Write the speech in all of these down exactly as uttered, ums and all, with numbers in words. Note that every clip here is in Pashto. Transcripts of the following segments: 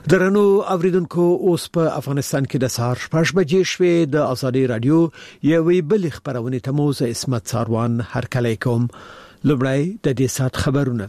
درنو اوریدونکو اوس په افغانستان کې د سهار شپږ بجې شوې د ازادي رادیو یوې بل خبرونه تموز اسمت ساروان هرکلی کوم. لومړی د دې سات خبرونه.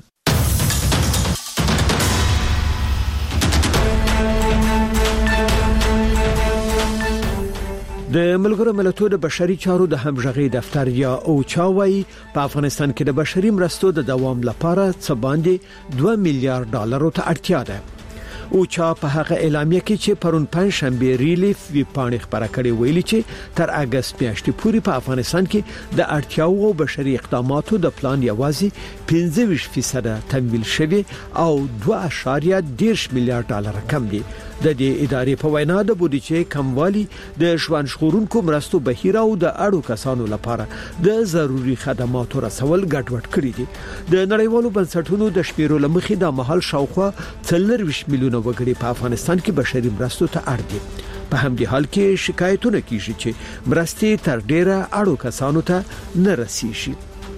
د ملګرو ملتونو د بشري چارو د همغږي دفتر یا اوچاوي په افغانستان کې د بشري مرستو د دوام لپاره څه باندې دوه میلیارډ ډالر ته اړتیا ده. او چا په هغه اعلامیه کې چې پرون پنځ شنبه ریلیف وی پاڼې خبره کړې ویلي چې تر اگست میاشتې پورې په افغانستان کې د اړتیاو او بشري اقداماتو د پلان یوازې پنځه ویشت فیصد تمویل شوی او دوه اعشاریه دېرش میلیارډ ډالر کم دي. د دې ادارې په وینا د بودیجې کموالی د ژوند ژغورونکو مرستو بهیر او د اړو کسانو لپاره د ضروري خدماتو رسول ګډوډ کړی دي. د نړیوالو بنسټونو د شمیرو لمخې د محل شاوخوا څلور میلیونه وګړي په افغانستان کې بشري مرستو ته اړ دي. په همدې حال کې شکایتونه کیږي چې مرستې تر ډیره اړو کسانو ته نه رسیږي.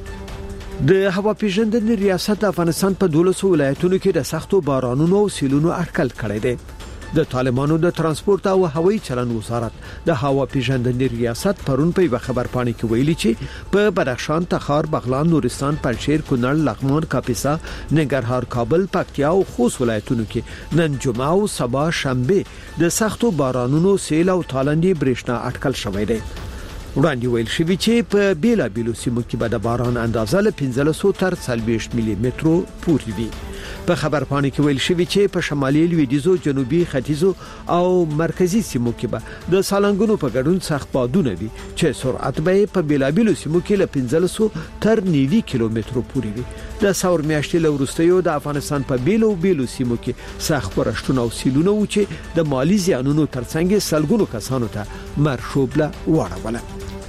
د هوا پیژندنې ریاست افغانستان په دولسو ولایتونو کې د سختو بارانونو او سیلونو اټکل کړی دی. د طالبانو د ترانسپورت او هوایي چلند وزارت د هوا پیژندنې ریاست پرون په یو خبر پاڼه کې ویلي چې په بدخشان، تخار، بغلان، نورستان، پنجشیر، کونړ، لغمان، کاپیسا، ننګرهار، کابل، پکتیا او خوست ولایتونو کې نن جمعه او سبا شنبه د سختو بارانونو، سیل او تالندې برېښنا اټکل شوی دی. وړاندې ویل شوی چې په بیلا بیلو سیمو کې به د باران اندازه له پنځه سوه تر څلوېښت ملي مترو پورې وي. په خبر پاڼه کې ویل شوی چې په شمالي، لویدیځو، جنوبي، ختیځو او مرکزی سیمو کې به د سالنګونو په ګډون سخت بادونه وي چې سرعت به په بیلا بیلو سیمو کې له پنځه سوه تر نوي کیلومترو پورې وي. د ثور میاشتې له وروسته د افغانستان په بیلو بیلو سیمو کې سخت ورښتونه او سیلونه و چې د مالی زیانونو ترڅنګ سلګونو کسانو ته مرشوبله واړوله.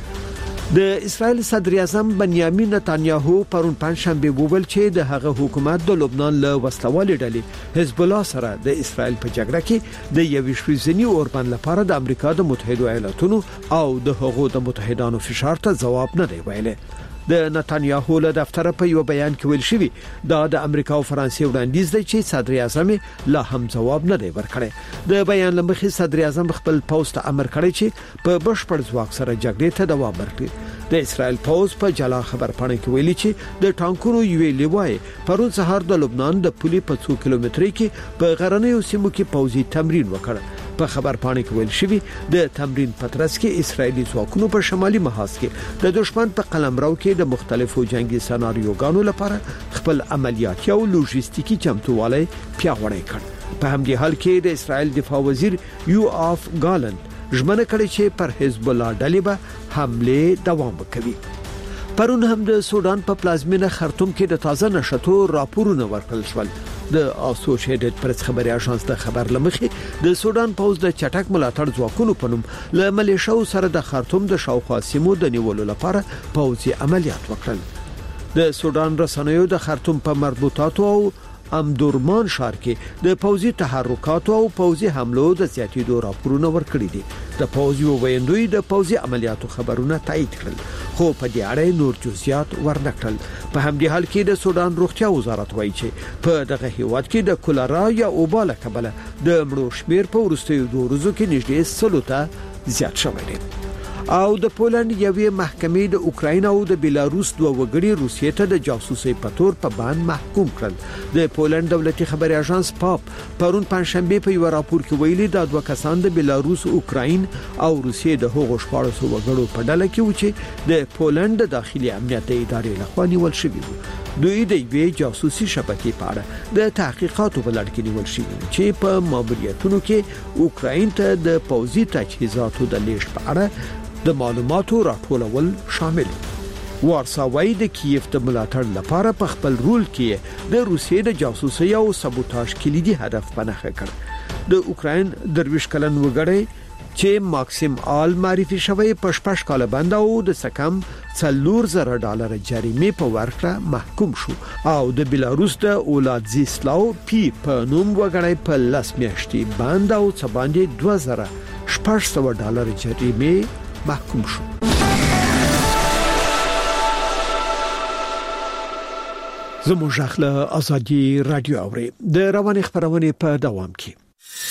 د اسرائیل صدر اعظم بنیامین نتانیاهو پرون پنځشنبه وویل چې د هغه حکومت د لبنان له وسلوالې ډلې حزب الله سره د اسرائیل په جګړه کې د یوې شپږنی اوربند لپاره د امریکا د متحده ایالاتونو او د هغو د متحدانو فشار ته ځواب نه دی ویلي. د نتانیاهو له دفتر په یو بیان کې ویل شوی دا د امریکا او فرانسې وړاندیز دی چې صدر اعظم لا هم ځواب نه دی ورکړی. د بیان لمخې صدر اعظم خپل پوسټ امر کړی چې په بشپړ ځواک سره جګړې ته دوام ورکړي. د اسرائیل پوز په جلا خبر پاڼه کې ویلي چې د ټانکونو یوې لیوای پرون سهار د لبنان د پولي په څو کیلومتري کې په غرنیو سیمو کې پوځي تمرین وکړ. په خبر پاڼه کې ویل شوی د تمرین پترس کې اسرائیلي ځواکونو په شمالي محاذ کې د دشمن په قلمرو کې د مختلفو جنگي سناریوګانو لپاره خپل عملیاتي او لوجستیکي چمتووالی پیاوړی کړ. په همدې حال کې د اسرائیل دفاع وزیر یو اف ګالند ژمنه کړې چې پر حزب الله ډلې به حمله دوام وکړي. پرون هم د سودان په پلازمینه خرطوم کې د تازه نشټو راپورونه ورکړل شول. د اسوسییټډ پریس خبري اژانس د خبر لمخې د سودان پوز د چټک ملاتړ ځواکونو په نوم له ملیشو سره د خرطوم د شاوخوا سیمو د نیولو لپاره پوځي عملیات وکړل. د سودان رسنیو د خرطوم په مربوطاتو او امدورمان ښار کې د پوځي تحرکات او پوځي حملو د زیاتېدو راپورونه ورکړي دي. د پوځي ویندوی د پوځي عملیاتو خبرونه تایید کړل خو په دې اړه نور جزئیات ورنکړل. په همدې حال کې د سودان روغتیا وزارت وایي چې په دغه هیواد کې د کولرا یا اوباله کبله د مړو شمیر په ورستیو دوه ورځو کې نږدې سلو ته زیات شوی دی. او د پولند یوې محکمې د اوکراین او د بیلاروس دوه وګړي روسیې ته د جاسوسي په تور په باندې محکوم کړل. د پولند دولتي خبري اژانس پاپ پرون پنځشنبه په یو راپور کې ویلي دا دوه کسان د بیلاروس، اوکراین او روسیې د هغو شپږ سوه وګړو په ډله کې و چې د پولند د داخلي امنیت ادارې لخوا نیول شوي وو. دوی د یوې جاسوسي شبکې په اړه د تحقیقاتو په لړ کې نیول شوي چې په ماموریتونو کې اوکراین ته د پوځي تجهیزاتو د لیږد په اړه د معلوماتو راټولول شامل. وارساوای د کیف د ملاتړ لپاره په خپل رول کې د روسیې د جاسوسي او سبوتاژ کلیدي هدف پنهخه کړ. د اوکراین درویش کلن وګړی چې ماکسیم آل معرفي شوی په شپږ کال باندې او د سکم څلور زره ډالر جریمه په ورکړه محکوم شو او د بیلاروس د اولادزیسلاو پی په نوم وګړی په لاس میاشتې باندې او څه باندې دوه زره شپږ سوه ډالر جریمه محکوم شو. زموږ خپل ازادي رادیو اوري د رواني خبرونه په دوام کې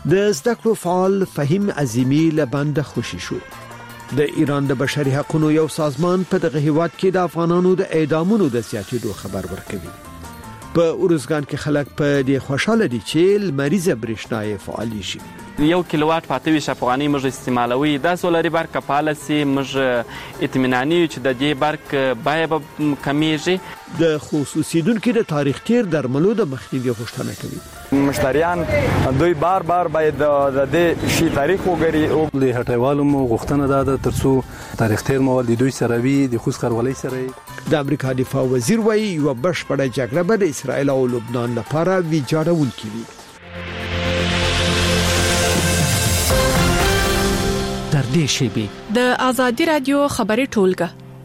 د زده کړو فعال فهیم عظیمی لبند خوشی شو. د ایران د بشري حقوقو یو سازمان په دغه هیواد کې د افغانانو د اعدامونو د زیاتېدو خبر ورکوي. په اورزګان کې خلک په دې خوشاله دي چې لمریزه برېښنا فعالي شي. یو کیلووات پاتې ویش افغاني موږ استعمالوي د سولري برق پالیسي موږ اطمیناني چې د دې برق بای به کمیږي. د خصوصیدونکو د تاریخ تیر درملو د مخنیوي غوښتنه کوي. مشتریان دوی بار بار باید د دې شي تاریخ وګوري او د هټیوالو مو غوښتنه ده ترڅو تاریخ تیر مواد دوی سره وي د خوش خرولۍ سره. د امریکا دفاع وزیر وایي یو بشپړه جګړه به د اسرائیل او لبنان لپاره ویجاړونکې وي. در دې شیبي د ازادي رادیو خبري ټولګه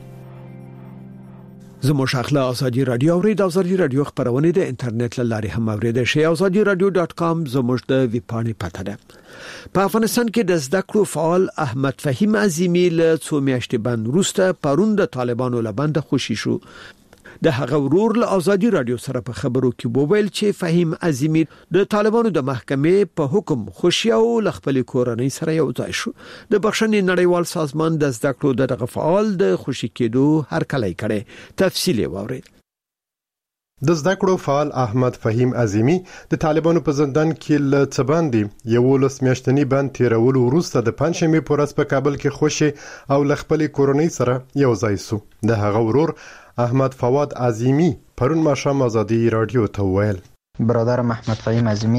زموږ اخلا ازادي رادیو او د ازادي رادیو خبرونه د انټرنیټ لاري هم اوریدل شي. ازادي رادیو ډاټ کام زموږ د ویبپاڼې پته ده. په افغانستان کې د زده کړو فعال احمد فهیم عظیمی له څو میاشتې بند وروسته پرون د طالبانو لبند خوشی شو. د هغه ورور له ازادي رادیو سره په خبرو کې وویل چې فهیم عظیمی د طالبانو د محکمې په حکم خوشی او خپل کورنۍ سره یو ځای شو. د بخښنې نړیوال سازمان د زده کړو دغه فعال د خوشی کېدو هرکلی کړي. تفصیل ورید. د زده کړو فعال احمد فهیم عظیمی د طالبانو په زندان کې له څباندې یو لس میاشتنی بند تیرولو وروسته د پنځمې په ورځ په کابل کې خوشی او خپل کورنۍ سره یو ځای شو. د هغه ورور احمد فواد عظیمی پرون ماښام ازادي رادیو ته ویل برادرم احمد فهیم عظیمی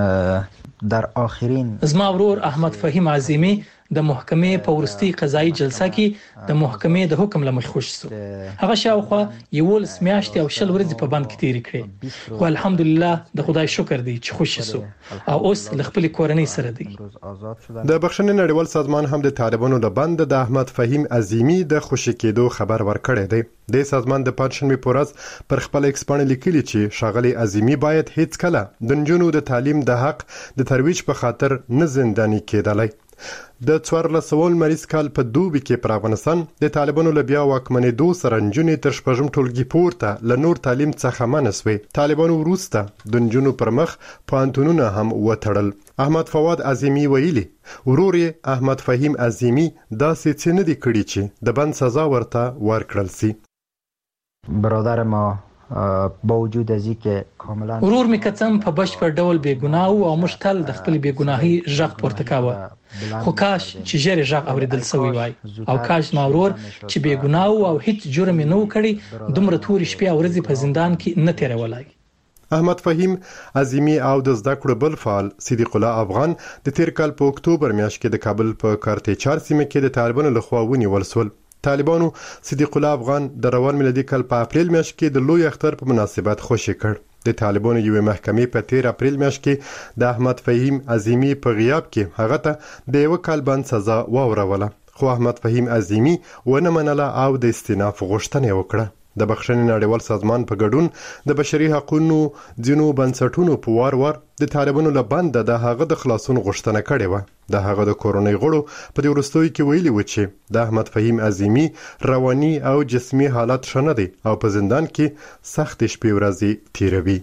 در آخرین زما ورور احمد فهیم عظیمی د محکمې په ورستي قضایي جلسه کې د محکمې د حکم لمخ خوش شو. هغه شاوخوا یولس میاشتې او شل ورځې په بند کې تیر کړې او الحمدلله د خدای شکر دی چې خوش شو او اوس د خپل کورنۍ سره دی. د بخښنې نړیوال سازمان هم د طالبانو د بند د احمد فهیم عظیمی د خوشی کېدو خبر ورکړی دی. د سازمان د پنځمې په ورځ پر خپل ایکس باندې لیکلي چې ښاغلي عظیمی باید هیڅ کله د نجونو د تعلیم د حق د ترویج په خاطر نه زنداني کېدلی. د څوارلس سوه مریض کال په دوبي کې پر افغانستان د طالبانو له بیا واکمنېدو سره نجونې تر شپږم ټولګي پورته له نور تعلیم څخه منع شوې. طالبانو وروسته د نجونو پر مخ پوهنتونونه هم وتړل. احمد فواد عظیمی ویلي ورور یې احمد فهیم عظیمی داسې څه نه دي کړي چې د بند سزا ورته ورکړل سي. برادر ما با وجود از اینکه کاملا ورور می کتم په بشپړ ډول بے ګناه او مشتل د خپل بے ګناهي ژغ پورته کاوه. خو کاش چې ژر ژغ اوریدل سوی وای او کاش ما ورور چې بے ګناه او هیڅ جرم نه وکړي دومره تورې شپې او ورځې په زندان کې نه تیرولای. احمد فهیم عظیمی او د زده کړو بل فعال صدیق الله افغان د تیر کال په اکتوبر میاشت کې د کابل په کارتیچار سیمه کې د طالبانو لخوا ونیول شول. طالبانو صدیق الله افغان د روان میلادي کال په اپریل میاشت کې د لوی اختر په مناسبت خوشی کړ. د طالبانو یوې محکمې په تیر اپریل میاشت کې د احمد فهیم عظیمی په غیاب کې هغه ته د یو کال بند سزا واوروله. خو احمد فهیم عظیمی ونه منله او د استئناف غوښتنه وکړه. د بخښنې نړیوال سازمان په ګډون د بشري حقوقو ځینو بنسټونو په وار وار د طالبانو له بند د هغه د خلاصون غوښتنه کړې و. د هغه د کورنۍ غړو په دې وروستیو کې ویلي و چې د احمد فهیم عظیمی رواني او جسمي حالت ښه نه دی او په زندان کې سخت شپې ورځې تیروي.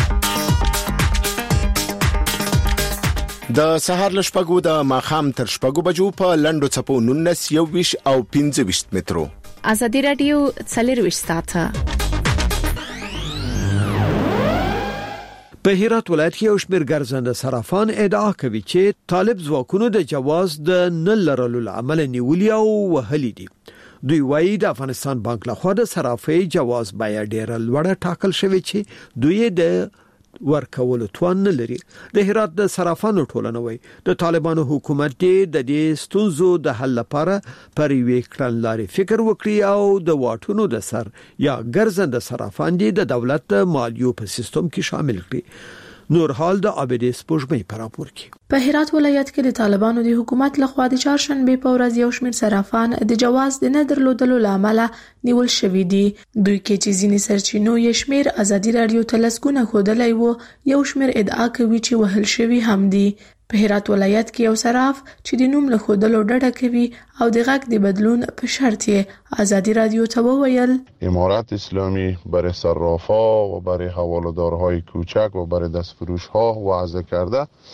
د سهار لشپګو د ماخام تر شپګو بجو په لندو چپو نونس یو ویش او پنځه ویش مترو. ازادي رادیو څلرویشت ساعته. په هرات ولایت کې یو شمېر ګرځنده صرافان ادعا کوي چې طالب ځواکونو د جواز د نه لرلو عمل نیولي او وهلي دي. دوی وایي د افغانستان بانک له خوا د صرافۍ جواز بیا ډیر لوړ ټاکل شوی چې دوی د ورکولو توان نه لري. د هرات د صرافانو ټولنه وایي د طالبانو حکومت د دې ستونزو د حل لپاره پر یوې کړنلارې فکر وکړي او د واټونو د سر یا ګرځنده صرافان د دولت د مالیو په سیستم کې شامل کړي. نور حال د عابدې سپوږمۍ پر راپور کې په هرات ولایت کې د طالبانو د حکومت لخوا د چهارشنبه په ورځ یو شمېر صرافان د جواز د نه درلودلو لامل نیول شوی دي. دوی کې چې ځینې سرچینو یې شمېر ازادي رادیو تلسکونه خودلای وو یو شمېر ادعا کوي چې وهل شوی هم دي. په هرات ولایت کې یو صراف چې د نوم له خودلو ډډه کوي او د غږ د بدلون په شرط یې ازادي رادیو ته وویل امارت اسلامی برای صرافا و برای حواله‌دارهای کوچک و برای دستفروش‌ها وضع کرده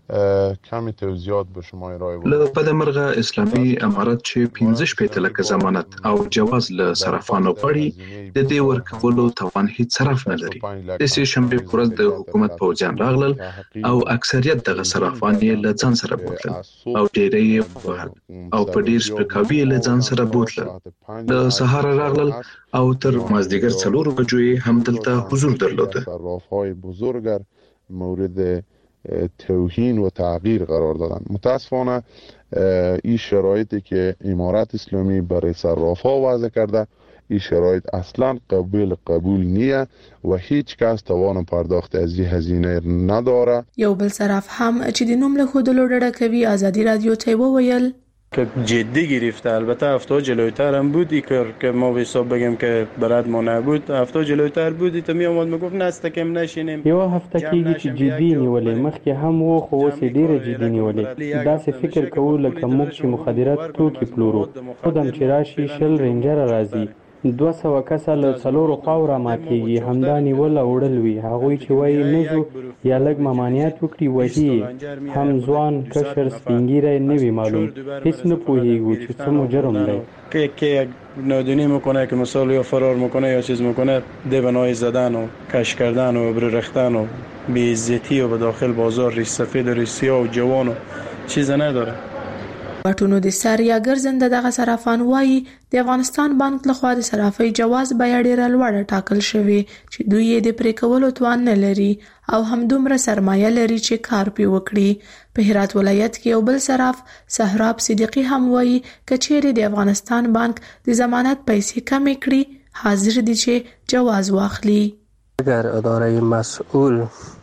کمی توضیحات به شما ارائه له بدمرغه اسلامي امارت چې پنځه شپېته لکه ضمانت او جواز له صرافانو غواړي د دې ورکولو توان هیڅ صرف نه لري. د سې شنبې په ورځ د حکومت پوځیان راغلل او اکثریت دغه صرافان یې له ځان سره بوتل او ډېری یې ووهل او په ډېر سپکاوي یې له ځان سره بوتل. د سهار راغلل او تر مازدیګر څلور بجو یې همدلته حضور درلوده. صراف‌های بزرگ مورد توهین و تغییر قرار دادن. متاسفانه این شرایطی که امارت اسلامی برای صراف‌ها وضع کرده این شرایط اصلا قابل قبول نیه و هیچ کس توان پرداخت از این هزینه نداره. یو بل صراف هم چې د نوم له خودلو ډډه کوي آزادی رادیو ته وویل که جدی گرفته. البته هفته جلویتر هم بود ای کار که ما به حساب بگیم که برات ما نبود هفته جلویتر بود تا می اومد میگفت نستکم نشینیم. یو هفته کېږي چې جدي نیولې مخکې هم وو خو اوس ډیره جدي نیولې. داسې فکر کوو لکه موږ چې مخدرات توکي پلورو خودم چې راشي شل رینجر راځي دوه سوه کسه له څلورو خواو راماتېږي همدا نیول او وړل وي هغوی چې وایي نه ځو یا لږ ممانعت وکړي وهي هم ځوان کشر سپینګیری نه وي معلوم هیڅ نه پوهیږو چې څه مو جرم دی که که نادونی میکنه که مثال یا فرار میکنه یا چیز میکنه دیوانای زدن و کش کردن و ابر رختن و بی‌عزتی و به داخل بازار ریش سفید و ریش سیاه و جوان و چیز نداره. واټونو د سر یا ګرځنده دغه صرافان وایي د افغانستان بانک لخوا د صرافۍ جواز بیه ډیره لوړه ټاکل شوې چې دوی یې د پرې کولو توان نه لري او همدومره سرمایه لري چې کار پرې وکړي. په هرات ولایت کې یو بل صراف سهراب صدیقي هم وایي که چیرې د افغانستان بانک د ضمانت پیسې کمې کړي حاضر دي چې جواز واخلي. اگر اداره مسئول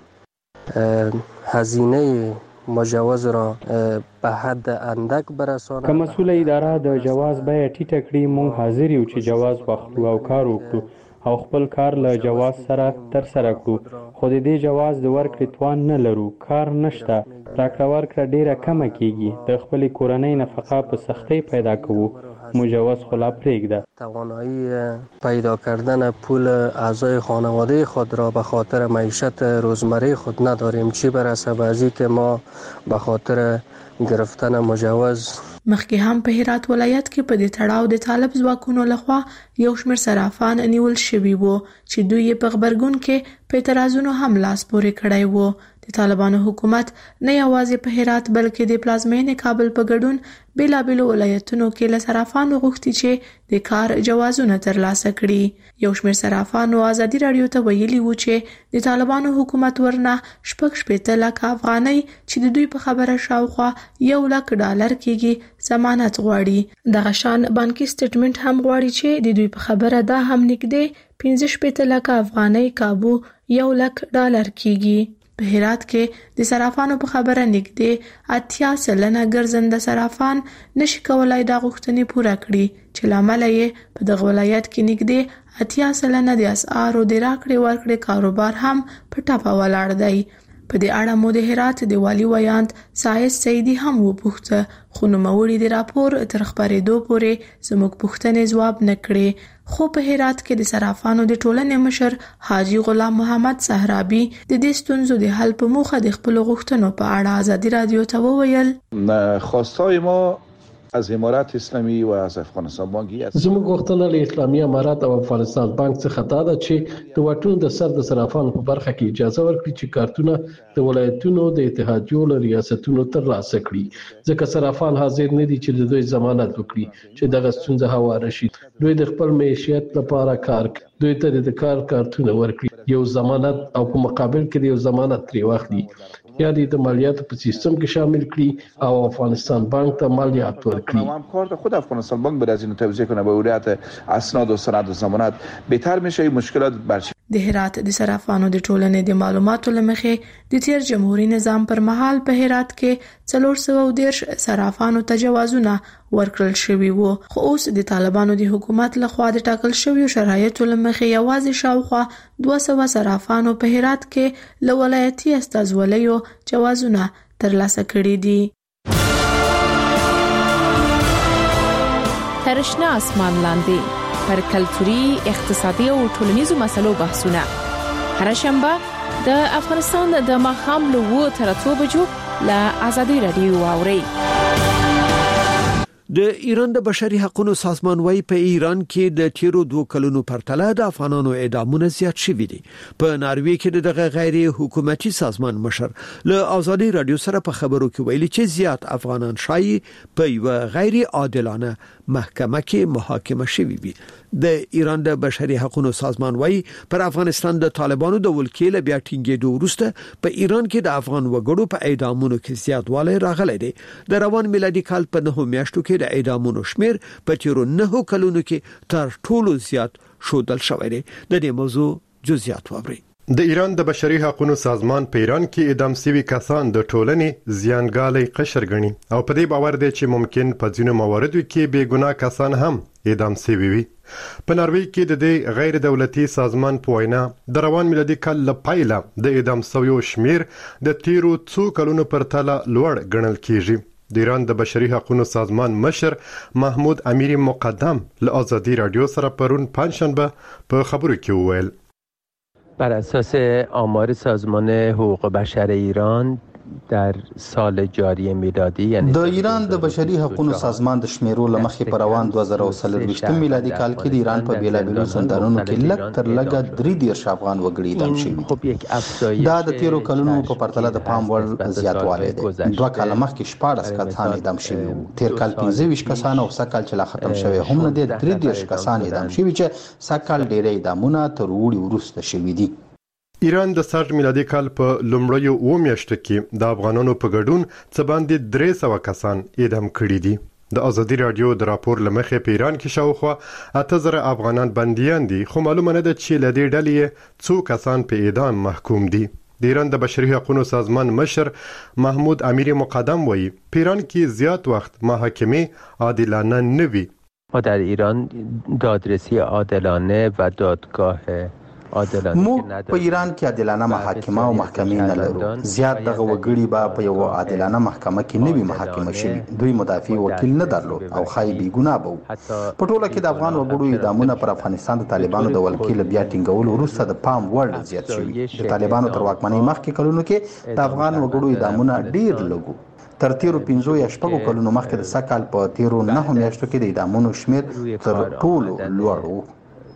هزینه مجوز را به حد اندک برسانه که مسئول اداره د جواز بیه ټیټه کړي مونږ حاضر یو چې جواز واخلو او کار وکړو او خپل کار له جواز سره تر سره کړو خو د دې جواز د ورکړې توان نه لرو کار نشته راکړه ورکړه ډیره کمه کیږي د خپل کورنۍ نفقه په سختۍ پیدا کوو مجوز خلا پرېږده. توانایی پیدا کردن پول اعضای خانواده خود را به خاطر معیشت روزمره خود نداریم چی برسه به ازی که ما به خاطر گرفتن مجوز. مخکې هم په هرات ولایت کې په دې تړاو د طالب ځواکونو لخوا یو شمېر صرافان نیول شوي وو چې دوی په خبرګون کې په اعتراضونو هم لاس پورې کړی وو. د طالبانو حکومت نه یوازې په هرات بلکې د پلازمینې کابل په ګډون بیلابیلو ولایتونو کې له صرافانو غوښتي چې د کار جوازونه ترلاسه کړي. یو شمېر صرافانو آزادي راډیو ته ویلي وو چې د طالبانو حکومت ورنه شپږ شپېته لکه افغانۍ چې د دوی په خبره شاوخوا یو لک ډالر کېږي ضمانت غواړي. دغه شان بانکي سټیټمنټ هم غواړي چې د دوی په خبره دا هم نږدې پنځه شپېته لکه افغانۍ کابو یو لک ډالر کېږي. په هرات کې د صرافانو په خبره نږدې اتیا سلنه ګرځنده صرافان نشي کولای دا غوښتنې پوره کړي چې لامل یې په دغه ولایت کې نږدې اتیا سلنه د اسعارو د راکړې ورکړې کاروبار هم په ټاپه ولاړ دی. په دې اړه مو د هرات د والي ویاند سایس سیدی هم وپوښته خو نوموړي د راپور تر خپرېدو پورې زموږ پوښتنې ځواب نه کړې. خو په هرات کې د صرافانو د ټولنې مشر حاجی غلام محمد صحرابي د دې ستونزو د حل په موخه د خپل غوښتنو په اړه آزادي رادیو ته وویل خواستای ما از امارت اسلامی و از افغانستان بانکی است. زموږ غوښتنه له اسلامي امارت او افغانستان بانک څخه دا ده چې د واټونو د سر د صرافانو په برخه کې اجازه ورکړي چې کارتونه د ولایتونو د اتحادیو له ریاستونو ترلاسه کړي ځکه صرافان حاضر نه دي چې د دوی ضمانت وکړي چې دغه ستونزه هواره شي. دوی د خپل معیشت لپاره کار کوي دوی ته د کار کارتونه ورکړي یو ضمانت او په مقابل کې یو ضمانت ترې واخلي یا د مالیاتو په سیستم کې شامل کړي او افغانستان بانک ته مالیات ورکړي. کار خود افغانستان بانک بر از این توضیح کنه به ولیت اسناد و سند و ضمانت بهتر میشه مشکلات برچ د هرات د صرافانو د ټولنې د معلوماتو لمخې د تیر جمهوریت نظام پر مهال په هرات کې څلور سوه دېرش صرافانو ته جوازونه ورکړل شوي وو خو اوس د طالبانو د حکومت لخوا د ټاکل شویو شرایطو لمخې یوازې شاوخوا دوه سوه صرافانو په هرات کې له ولایتي استازولیو جوازونه ترلاسه کړي دي. ترشنا اسمان لاندې پر کلتوري، اقتصادي او ټولنیزو مسلو بحثونه هر شنبه د افغانستان د ماښام له اوه تر اتو بجو لا ازادي رادیو واوري. د ایران د بشري حقوقو سازمان وايي په ایران کې د تیرو دوه کلونو پرتله د افغانانو اعدامونه زیات شوي دي. په ناروې کې د غیر حکومتي سازمان مشر له ازادي رادیو سره په خبرو کې ویلي چې زیات افغانان شایي په یو غیر عادلانه محکمه کې محاکمه شوي وي. د ایران د بشري حقوقو سازمان وايي پر افغانستان د طالبانو د ولکې له بیا ټینګېدو وروسته په ایران کې د افغان وګړو په اعدامونو کې زیاتوالی راغلی دی. د روان میلادي کال په نهو میاشتو کې د اعدامونو شمیر په تیرو نهو کلونو کې تر ټولو زیات شودل شوی دی. د دې موضوع جزئیات واورئ. د ایران د بشري حقوقو سازمان په ایران کې اعدام شوي کسان د ټولنې زیانګالي قشر ګڼي او په دې باور دی چې ممکن په ځینو مواردو کې بې ګناه کسان هم اعدام شوي وي. په ناروې کې د دې غیر دولتي سازمان په وینا د روان میلادي کال له پیله د اعدام شویو شمیر د تیرو څو کلونو پر تله لوړ ګڼل کیږي. د ایران د بشري حقوقو سازمان مشر محمود امیری مقدم له ازادي رادیو سره پرون پنځشنبه په خبرو کې وویل بر اساس آمار سازمان حقوق بشر ایران در سال جاری میلادی یعنی د ایران د بشري حقوقو سازمان د شمیرو لمخې پر روان دوه زره څلور میلادي کال کې د ایران په بیلابیلو زندانونو کې لږ تر لږه درې دیرش افغان وګړي اعدام شوي. دا د تیرو کلونو په پرتله د پام وړ زیاتوالی دی. دوه کاله مخکې شپاړس کسان اعدام شوي وو. تیر کال پنځه ویشت کسان او سږ کال چې لا ختم شوی هم نه دی درې دیرش کسان اعدام شوي چې سږ کال ډېری اعدامونه تر اوړي وروسته شوي دي. ایران د سر میلادي کال په لومړیو اوه میاشتو کې د افغانانو په ګډون څه باندې درې سوه کسان اعدام کړي دي. د ازادي رادیو د راپور لمخې په ایران کې شاوخوا اته زره افغانان بنديان دي خو معلومه نه ده چې له دې ډلې څو کسان په اعدام محکوم دي. د ایران د بشري حقوقو سازمان مشر محمود امیری مقدم وایي په ایران کې زیات وخت محاکمه عادلانه نه وي. ما در ایران دادرسی عادلانه و دادگاه موږ په ایران کې عادلانه محاکمه او محکمې نه لرو. زیات دغه وګړي به په یو عادلانه محکمه کې نه وي محاکمه شوي. دوی مدافع وکیل نه درلود او خای بې ګناه به وو. په ټوله کې د افغان وګړو اعدامونه پر افغانستان د طالبانو د ولکې له بیا ټینګولو وروسته د پام وړ زیات شوي. د طالبانو تر واکمنۍ مخکې کلونو کې د افغان وګړو اعدامونه ډېر لږ وو. تر تیرو پنځو یا شپږو کلونو مخکې د سږ کال په تیرو نهو میاشتو کې د اعدامونو شمیر تر ټولو لوړ وو.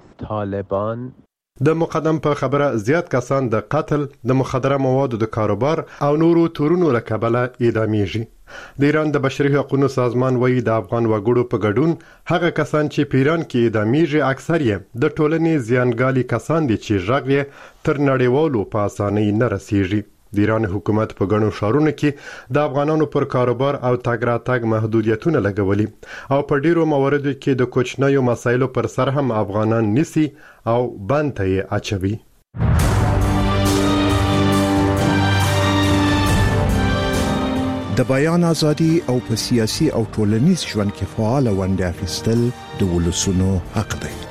طالبان د مقدم په خبره زیات کسان د قتل، د مخدره موادو د کاروبار او نورو تورونو له کبله اعدامیږي. د ایران د بشري حقوقو سازمان وایي د افغان وګړو په ګډون هغه کسان چې په ایران کې اعدامیږي اکثر یې د ټولنې زیانګالي کسان دي چې غږ یې تر نړیوالو په اسانۍ نه رسیږي. د ایران حکومت په ګڼو ښارونو کې د افغانانو پر کاروبار او تګ راتګ محدودیتونه لګولي او په ډیرو مواردو کې د کوچنیو مسایلو پر سر هم افغانان نیسي او بند ته یې اچوي. د بیان ازادي او په سیاسي او ټولنیز ژوند کې فعال ونډه اخیستل د ولسونو حق دی.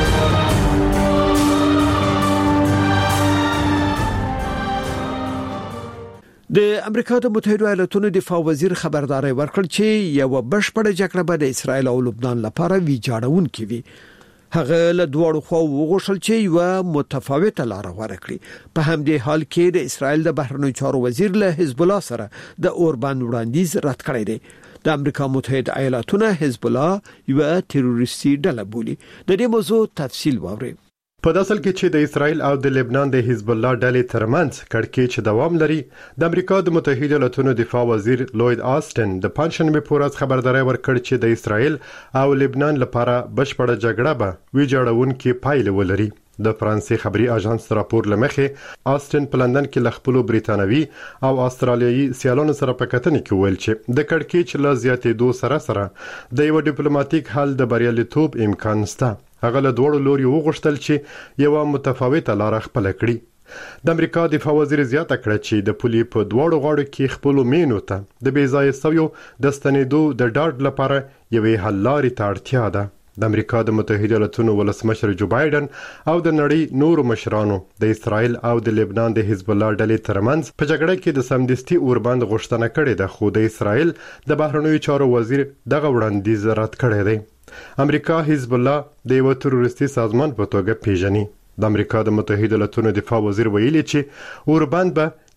د امریکا د متحده ایالاتونو دفاع وزیر خبرداري ورکړ چې یو بشپړه جګړه به د اسرایل او لبنان لپاره ویجاړونکې وي. هغه له دوړو خو وغوښتل چې یو متفاوته لار غوړه کړي. په همدې حال کې د اسرایل د بهرنیو چارو وزیر له حزب الله سره د اوربان وړاندیز رد کړی دی. د امریکا متحده ایالاتونو حزب الله یو تروریستي ډله بولي. د دې موضوع تفصیل واورئ. په داسل کې چې د اسرایل او د لبنان د حزب الله ډلې ترمنځ کړکېچ چې دوام لري، د امریکا د متحده ایالاتونو دفاع وزیر لوید آستن د پنځشنبه په ورځ خبرداري ورکړ چې د اسرایل او لبنان لپاره بشپړه جګړه به ویجاړونکې پایلې ولري. د فرانسې خبري اژانس راپور لمخې آستن په لندن کې له خپل بریتانوي او استرالیایي سیالانو سره په کتنې کې ویل چې د کړکېچ له زیاتېدو سره سره د یو ډیپلوماټیک حل د بریالیتوب امکان شته. هغه له دوړو لوري وغوښتل چې یو متفاوته لار خپل کړي. د امریکا دفاع وزیر زیاته کړه چې د پولي په دوړو غاړو کې خپل مینو ته د بیځای سویو د ستنېدو د ډاډ لپاره یوې حل لارې ته اړتیا ده. د امریکا د متحده ایالاتونو ولسمشر جو بایدن او د نړۍ نورو مشرانو د اسرایل او د لبنان د حزب الله ډلې ترمنځ په جګړه کې د سمدستي اوربند غوښتنه کړې ده، خو د اسرایل د بهرنیو چارو وزیر دغه وړاندیز رد کړی دی. امریکا حزب الله د یو تروریستي سازمان په توګه پیژني. د امریکا د متحده ایالاتونو دفاع وزیر ویلي چې اوربند به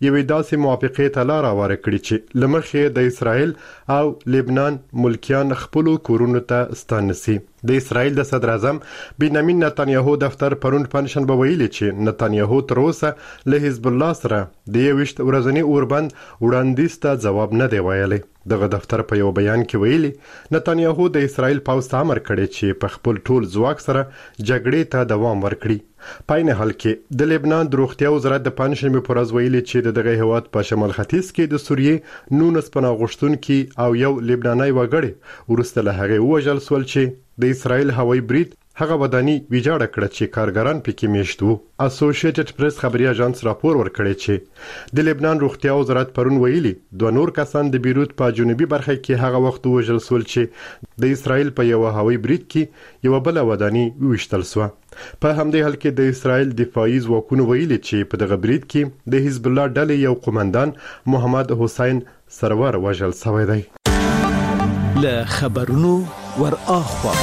یوې داسې موافقې ته لار هواره کړې چې لمخې د اسرائیل او لبنان ملکیان خپل کورونو ته ستانسي. د اسرائیل د صدر اعظم بنیامین نتانیاهو دفتر پرون پنځشنبه ویلي چې نتانیاهو تر اوسه له حزب الله سره د یوشت ورځنی اوربند وړاندیز ته جواب نه دی ویلی. دغه دفتر په یو بیان کې ویلي نتانیاهو د اسرائیل پوځ ته امر کړی چې په خپل ټول ځواک سره جګړې ته دوام ورکړي. په عین حال کې د لبنان د روغتیا وزارت د پنځشنبه پر ورځ ویلي چې د دغه هیواد په شمال ختیځ کې د سوریې نونس پناه غوښتونکي او یو لبناني وګړی ورسته له هغه وژل سول چې د اسرائیل هوایي برید هغه وداني ویجاړه کړه چې کارګران پکې میشت وو. اسوسییټډ پریس خبري اژانس راپور ورکړی چې د لبنان روغتیا وزارت پرون ویلي دوه نور کسان د بیروت په جنوبي برخه کې هغه وخت وژل سول چې د اسرائیل په یو هوایي برید کې یو بل وداني وشتل سو. په همدې حال کې د اسرائیل دفاعي ځواکونو ویلي چې په دغه برید کې د حزب الله ډلې یو قومندان محمد حسین سرور وژل شوی دی. له خبرونو ور اخوا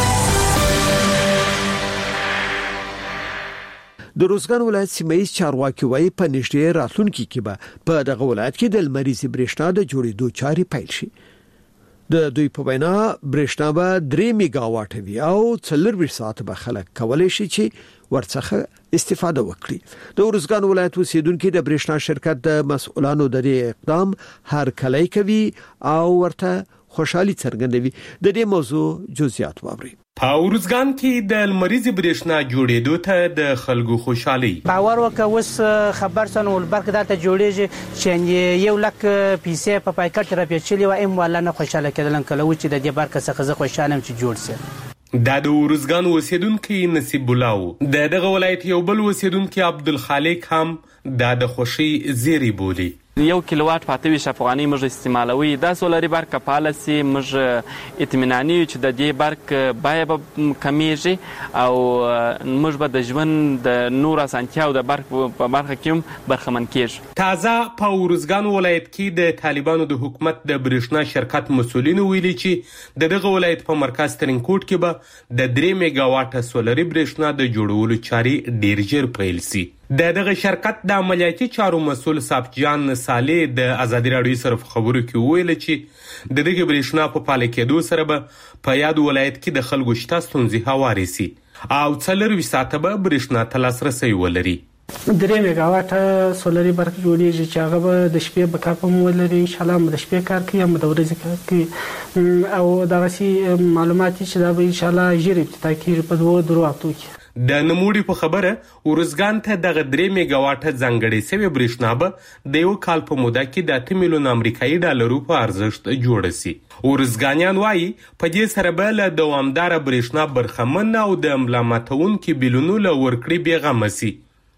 د روزګان ولایت سیمایي چارواکي وایي په نږدې راتلونکي کې به په دغه ولایت کې د لمریزي برېښنا د جوړېدو چارې پیل شي. د دوی په وینا برېښنا به درې میگا واټ وي او څلور ساعت به خلک کولای شي چې ورڅخه استفاده وکړي. د روزګان ولایت اوسیدونکو د برېښنا شرکت د مسؤلانو د اقدام هر کله کوي او ورته خوشحالي څرګندوي. د دې موضوع جزئیات واوري. په روزګان کې د لمریزي برېښنا جوړېدو ته د خلکو خوشحالي باور وکړ. اوس خبر سن ولبرګ دلته جوړېږي چې یو لک پیسې په پایکټ را پیچلې و ایم ولا نه خوشاله کېدل کله و چې د دې برکه څخه زه خوشاله چې جوړ سي. د روزګان اوسیدونکو نصیب الله د دغه ولایت یو بل اوسیدونکو عبدالخالق هم د خوشي زیری بولی. یو کیلووات پاته ویش افغاني موږ استعمالوي. دا سولري برق پالیسي موږ اطمیناني چې د دې برق بای به کمیږي او موږ به د ژوند د نور اسانتیاو د برق په برخه کې برخمن کیږي. تازه په روزګان ولایت کې د طالبانو د حکومت د برېښنا شرکت مسولین ویلي چې د دغه ولایت په مرکز ترینکوټ کې به د درې میگا واټه سولري برېښنا د جوړولو چارې ډیر ژر پیل شي. د دغه شرکت د عملیاتي چارو مسول صافجان صالح د ازادي راډیو سره خبرو کې ویل چې د دغه برېښنا په پاله کېدو سره به په یاد ولایت کې د خلکو شته ستونزې هواري سي او څلور ساعته به برېښنا ته لاسرسي ولري. درې میگا واټه سولري برق جوړیږي چې هغه به د شپې په کار په ولري. ان شاء الله د شپې کار کوي هم د ورځې کار کوي او دغه سي معلومات چې دا به ان شاء الله ژر ابتدا کیږي په دوه درو هفتو کې. د نموړي په خبره ورزګان ته دغه درې میگا واټه ځانګړې سوي برېښنا به د یو کال په موده کې د اته میلیون امریکایي ډالرو په ارزښت جوړه سي. ورزګانیان وایي په دې سره به له دوامداره برېښنا برخمن او د ملامتونکو بیلونو له ورکړې بیغمه سي.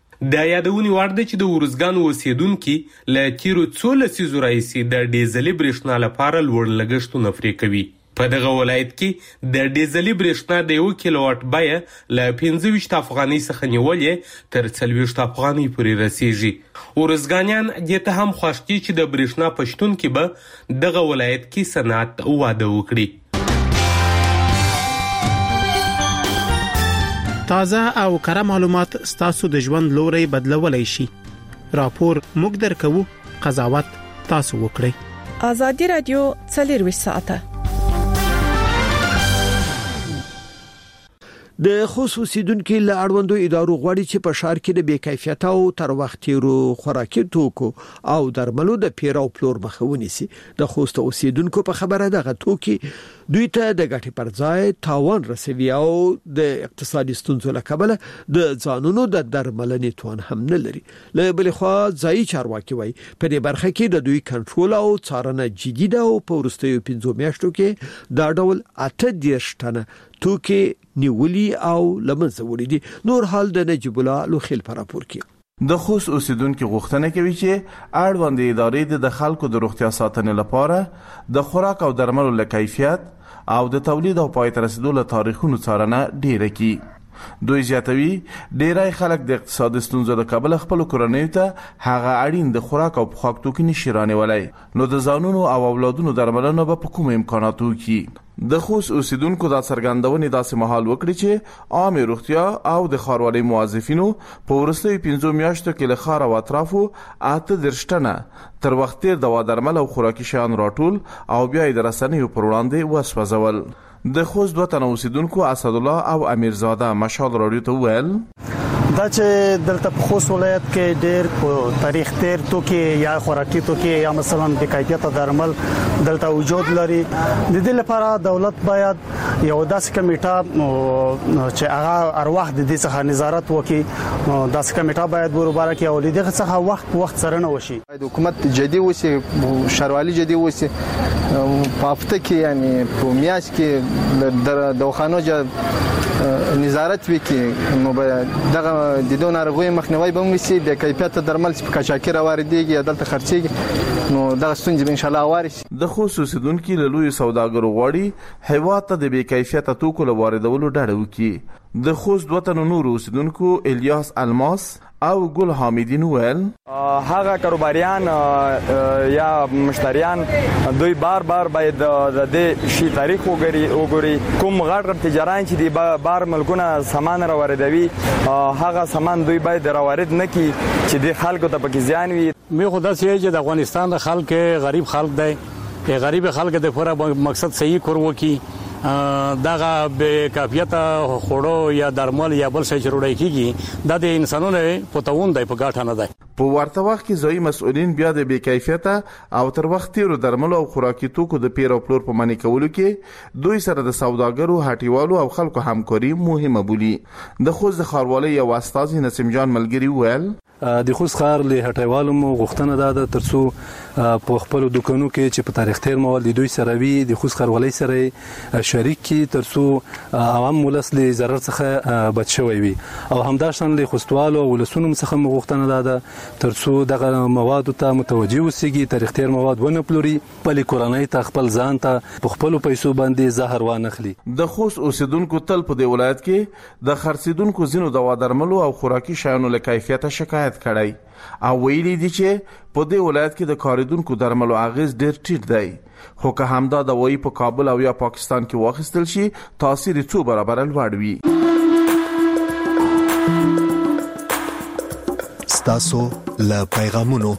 د یادونې وړ ده چې د ورزګان اوسیدونکو له تیرو څو لسیزو راهیسې د ډیزلي برېښنا لپاره لوړ لګښتونه پرې کوي. په دغه ولایت کې د ډیزلي برېښنا د یو کیلووات بیه له پنځه ویشت افغانۍ څخه نیولې تر څلوېښت افغانۍ پورې رسیږي. ورزګانیان دې ته هم خوښ دي چې د برېښنا په شتون کې به دغه ولایت کې صنعت واده وکړي. تازه او کره معلومات ستاسو د ژوند لوري بدلولای شي. راپور موږ درکوو، قضاوت تاسو وکړئ. ازادي رادیو څلور ساعته د خصوصیدونکو له اړوندو ادارو غواړي چې په شهر کې د بې کیفیت او تر وخت تیرو خوراکي توکو او درملو د پیر او پلور مخه ونیسي. د خوست اوسیدونکو په خبره دغه توکي دوی ته د ګټې پر ځای تاوان رسوي او د اقتصادي ستونزو له کبله د ځانونو د درملنې توان هم نه لري. له بل خوا ځایي چارواکي وایي په دې برخه کې د دوی کنټرول او څارنه جدي ده او په وروستیو پنځو میاشتو کې دا ډول اته دېرش ټنه توکي نیولي او لمنځه وړي دي. نور حال د نجیب الله لوخیل پر راپور کې د خوست اوسیدونکو غوښتنه کوي چې اړوند ادارې د خلکو د روغتیا ساتنې لپاره د خوراک او درملو له کیفیت او د تولید او پای ته رسیدو له تاریخونو څارنه ډیره کړي. دوی زیاتوي ډیری خلک د اقتصادي ستونزو له کبله خپل کورنیو ته هغه اړین د خوراک او پخاک توکي نشي رانیولای، نو د ځانونو او اولادونو درملنه به په کوم امکاناتو کې. د خوست اوسیدونکو دا څرګندونې داسې مهال وکړي چې عامه روغتیا او د ښاروالۍ موظفینو په وروستیو پنځو میاشتو کې له ښار او اطرافو اته دېرش ټنه تر وخت تېر دوا درمل او خوراکي شیان راټول او بیا یې د رسنیو پر وړاندې وسوځول. د خوست دوه تنه اوسیدونکو اسدالله او امیرزاده مشال راډیو ته وویل دا چې دلته په خوست ولایت کې ډېر په تاریخ تیر توکي یا خوراکي توکي یا مثلا د کیفیت درمل دلته وجود لري. د دې لپاره دولت باید یو داسې کمیټه چې هغه ارواح د دې څخه نظارت وکړي، داسې کمیټه باید وروباره کې او دغه څخه وخت وخت څارنه وشي. د حکومت جدي وسی شاروالي جدي وسی په هفته کې یعنی په میاشت کې د دواخانو نظارت وکړي، نو دغه د دوه ناروغیو مخنیوي به وشي. د کیفیت درمل چې په کچاکي راوړديږي یا دلته خرڅيږي، نو دغه ستونزې ان شاء الله واري شي. د خوست اوسیدونکو له لوی سوداګرو غواړي هیواد ته د بې کیفیت توکو له واردولو ډډه وکړي. د خوست دوه تنو نور اوسیدونکو الیاس الماس او ګل حمیدین ویل هغه کاروباریان یا مشتریان دوی بار بار باید د دې شی تاریخ وګوري وګوري کوم غټ غټ تجاران چې دی بار ملکونه سامان راوړي هغه سامان دوی باید راوړد نه کی چې د خلکو ته پکې زیان وي. مې خدا سي چې د افغانستان د خلک غریب خلک دی، غریب خلک د پوره مقصد صحیح کور وکي دغه به کیفیت خوړو یا درمل یا بل څه جوړای کیږي د دې انسانونو په توون دی په ګټه نه دی. په ورته وخت کې ځای مسؤلین بیا د بې کیفیت او تر وخت تیرو درمل او خوراکي توکو د پیر او پلور په معنی کولو کې دوی سره د سوداګرو هټیوالو او خلکو همکاري مهمه بولي. د خوست د ښاروالۍ یو استاد نسیم جان ملګری ویل د خوست ښار له هټیوالو مو غوښتنه ده ترڅو په خپل دکانو کې چې په تاریخ تیر مواد دوی سره وي د خوست ښاروالۍ سره شریک کی ترڅو عوام ولس له ضرر څخه بچ شوی وي او همداشان له خوستوالو ولسونو څخه مو غوښتنه ده ترڅو دغه مواد ته متوجي وسیږي، تاریخ تیر مواد ونه پلوري، په کورنۍ ته خپل ځان ته په خپل پیسو باندې زهر وانخلي. د خوست اوسیدونکو تل په دې ولایت کې د خرڅیدونکو زینو دوا درملو او خوراکي شیانو له کیفیت شکایت کړی او ویلي دي چې په دې ولایت کې د کاریدونکو درملو اغیز ډیر ټیټ دی، خو که همدا دوايي په کابل او یا پاکستان کې واخیستل شي تاثیر څو برابر لوړ وي. ستاسو له پیغامونو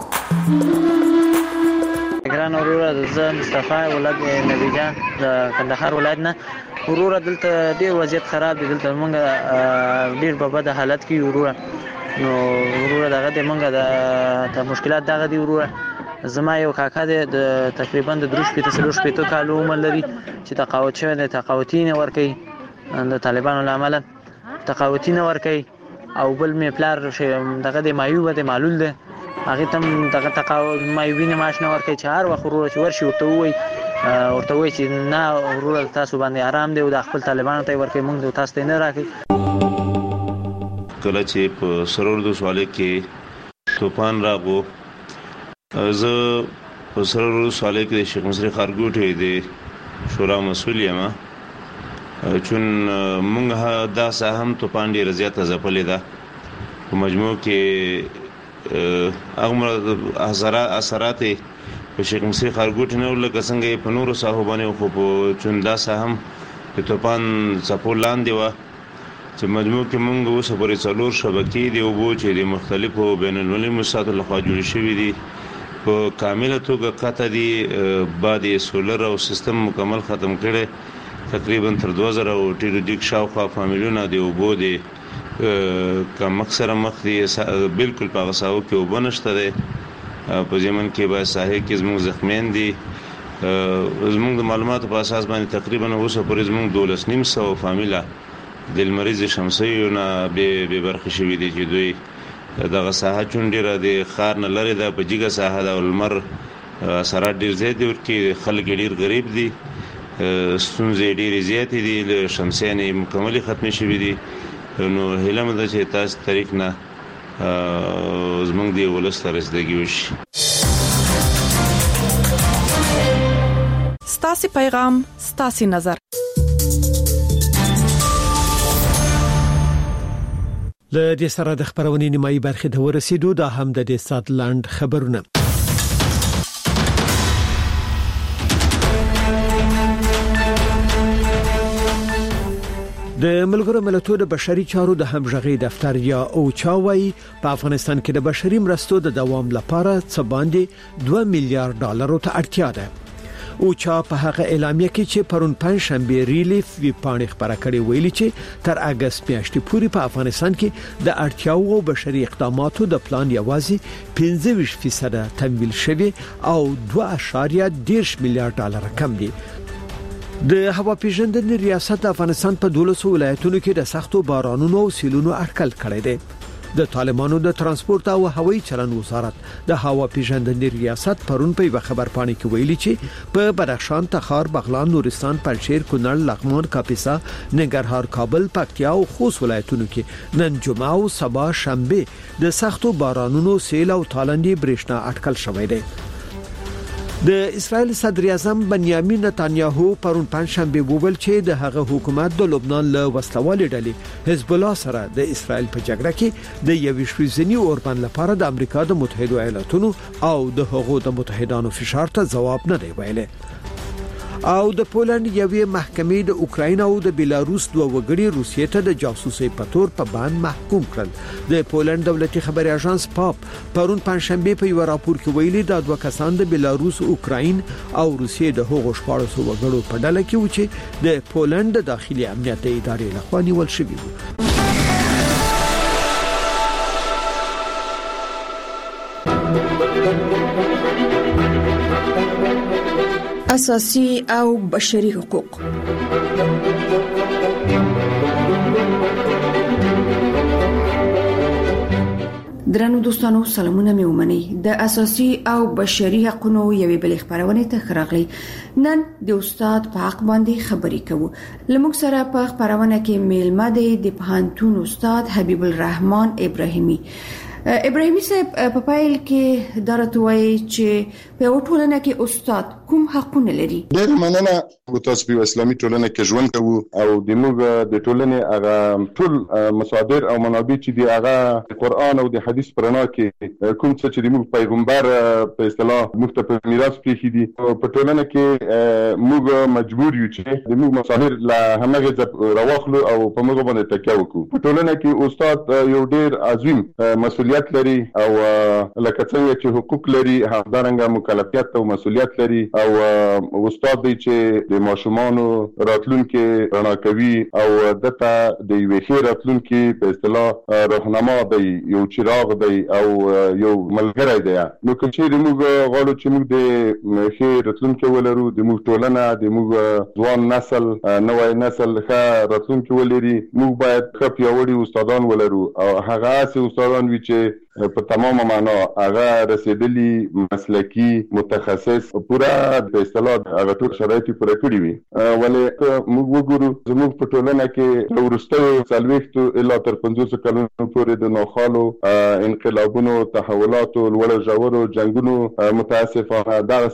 ګران وروره د مصطفی ولد نبی جان د کندهار ولایت نه وروره دلته ډیر وضعیت خراب دي، دلته موږ ډیر په بد حالت کې وروره نو وروره دغه د موږ د مشکلات دغه دی وروره زما یو کاکا د تقریبا د دروش په تسلوش په تو کالو عمر لري چې تقاوت شوی د تقاوتین ور کوي د طالبانو لامل تقاوتین ور کوي او بل می پلار دغه د مایوب د معلول ده هغه تم دغه تقاوت مایوبینه ماشنه ور کوي چې هر وخت وروره چې ورشي ورته وي ورته وي چې نه وروره تاسو باندې آرام دی او د خپل طالبانو ته ور کوي موږ تاسو ته نه راکړي. کله چې په سرور د سواله کې توپان راغو زه په سرور سواله کې د شیخ مصری خارګوټي د شورا مسؤل یم چون موږ دا سهم توپان ډیر زیات ځپلې ده په مجموع کې هغه اثرات اثرات په شیخ مصری خارګوټي نه لکه څنګه په نورو صاحبانه خو په چون دا سهم په توپان ځپول لاندې و چې مجموع کې موږ اوس پرې څلور شبکې دی او چې د مختلفو بین المللي مساعدت لخوا جوړ شوی دي په کامله توګه قطع دي بعد سولر او سیستم مکمل ختم کړي تقریبا تر دوه زره او ټیرو ډیک شاوخوا فامیلونه دی او بو دي کم اکثر مخ دي بالکل په غساو کې وبنشته دي په زمون کې به صحیح کې زموږ زخمین دي زموږ د معلوماتو په اساس باندې تقریبا اوس پرې زموږ دولس نیم سو فامیلا د المریض شمسیونه به به برخه شوی دي چې دوی دغه ساحه چونډه د خار نه لري د پجیګه ساحه د المر سره ډیر زیات دي ورکه خلک ډیر غریب دي ستونزې ډیر زیات دي له شمسیانه مکمل ختم شوی دي نو هلم د چې تاسو طریق نه زمونږ دی ولست رسیدګي وشي. ستاسو پیغام ستاسو نظر له دې سره د خبرونې نیمایي برخې ته ورسېدو. دا هم د دې سات لاند خبرونه. د ملګرو ملتونو د بشري چارو د همغږي دفتر یا اوچا وايي په افغانستان کې د بشري مرستو د دوام لپاره څه باندې دوه میلیارډ ډالرو ته اړتیا ده. اوچا په هغه اعلامیه کې چې پرون پنځ شنبه ریلیف وی پاڼې خبره کړې ویلي چې تر اگست میاشتې پورې په افغانستان کې د اړتیاو او بشري اقداماتو د پلان یوازې پنځه ویشت فیصد تمویل شوی او دوه اعشاریه دېرش میلیارډ ډالر کم دي. د هوا پیژندنې ریاست افغانستان په دولسو ولایتونو کې د سختو بارانونو او سیلونو اټکل کړی دی. د طالبانو د ترانسپورت او هوایي چلند وزارت د هوا پیژندنې ریاست پرون په یو خبر پاڼه کې ویلي چې په بدخشان، تخار، بغلان، نورستان، پنجشیر، کونړ، لغمان، کاپیسا، ننګرهار، کابل، پکتیا او خوست ولایتونو کې نن جمعه او سبا شنبه د سختو بارانونو، سیل او تالندې برېښنا اټکل شوی دی. د اسرائیل صدر اعظم بنیامین نتانیاهو پرون پنځشنبه وویل چې د هغه حکومت د لبنان له وسلوالې ډلې حزب الله سره د اسرائیل په جګړه کې د یوې شویزنی اوربند لپاره د امریکا د متحده ایالاتونو او د هغو د متحدانو فشار ته ځواب نه دی ویلي. او د پولند یوې محکمې د اوکراین او د بیلاروس دوه وګړي روسیې ته د جاسوسۍ په تور په باندې محکوم کړل. د پولند دولتي خبري اژانس پاپ پرون پنځشنبه په یو راپور کې ویلي دا دوه کسان د بیلاروس، اوکراین او روسیې د هغو شپاړسو وګړو په ډله کې و چې د پولند د داخلي امنیت ادارې لخوا نیول شوي وو. اساسي او بشري حقوق. درنو دوستانو سلامونه مې ومني. د اساسي او بشري حقوقو یوې بلې خبرونه ته خراغلي. نن د استاد په حق باندې خبرې کوو. لموږ سره په خبرونه کې میلمه دی د پوهنتون استاد حبیب الرحمن ابراهیمي. ابراهیمي صاحب په پایل کې درته وایي چې په ټولنه کې استاد کوم حقونه لري؟ ډېر مننه. تاسو په اسلامي ټولنه کې ژوند کوو او د موږ د ټولنې هغه ټول مصادر او منابع چې دی هغه قرآن او د حدیث پرنا کې کوم څه چې د موږ پیغمبر په اصطلاح موږ ته په میراث پریښي دي په ټولنه کې موږ مجبور یو چې د موږ مصادر لا همغه راوخلو او په موږ باندې تکیه وکړو. په ټولنه کې استاد یو ډېر عظیم مسؤلیت لري او لکه څنګه چې حقوق لري همدارنګه مکلفیت او مسؤلیت لري او استاد دی چې د ماشومانو راتلونکي رڼا کوي او دته د یوې ښې راتلونکي په اصطلاح راهنما دی، یو چراغ دی او یو ملګری دی. نو که چیرې موږ غواړو چې موږ د ښې راتلونکي ولرو، د موږ ټولنه د موږ ځوان نسل نوی نسل ښه راتلونکي ولري، موږ باید ښه پیاوړي استادان ولرو او هغه اسې استادان وي چې په تمامه معنا هغه رسیدلی مسلکی متخصص پورا په اصطلاح هغه ټول شرایط پوره کړی وي. ولې موږ وګورو زموږ په ټولنه کې وروستیو څلوېښتو الا تر پنځوسو کلونو پورې د ناخوالو انقلابونو، تحولاتو، لوړو ژورو جنګونو متاسفانه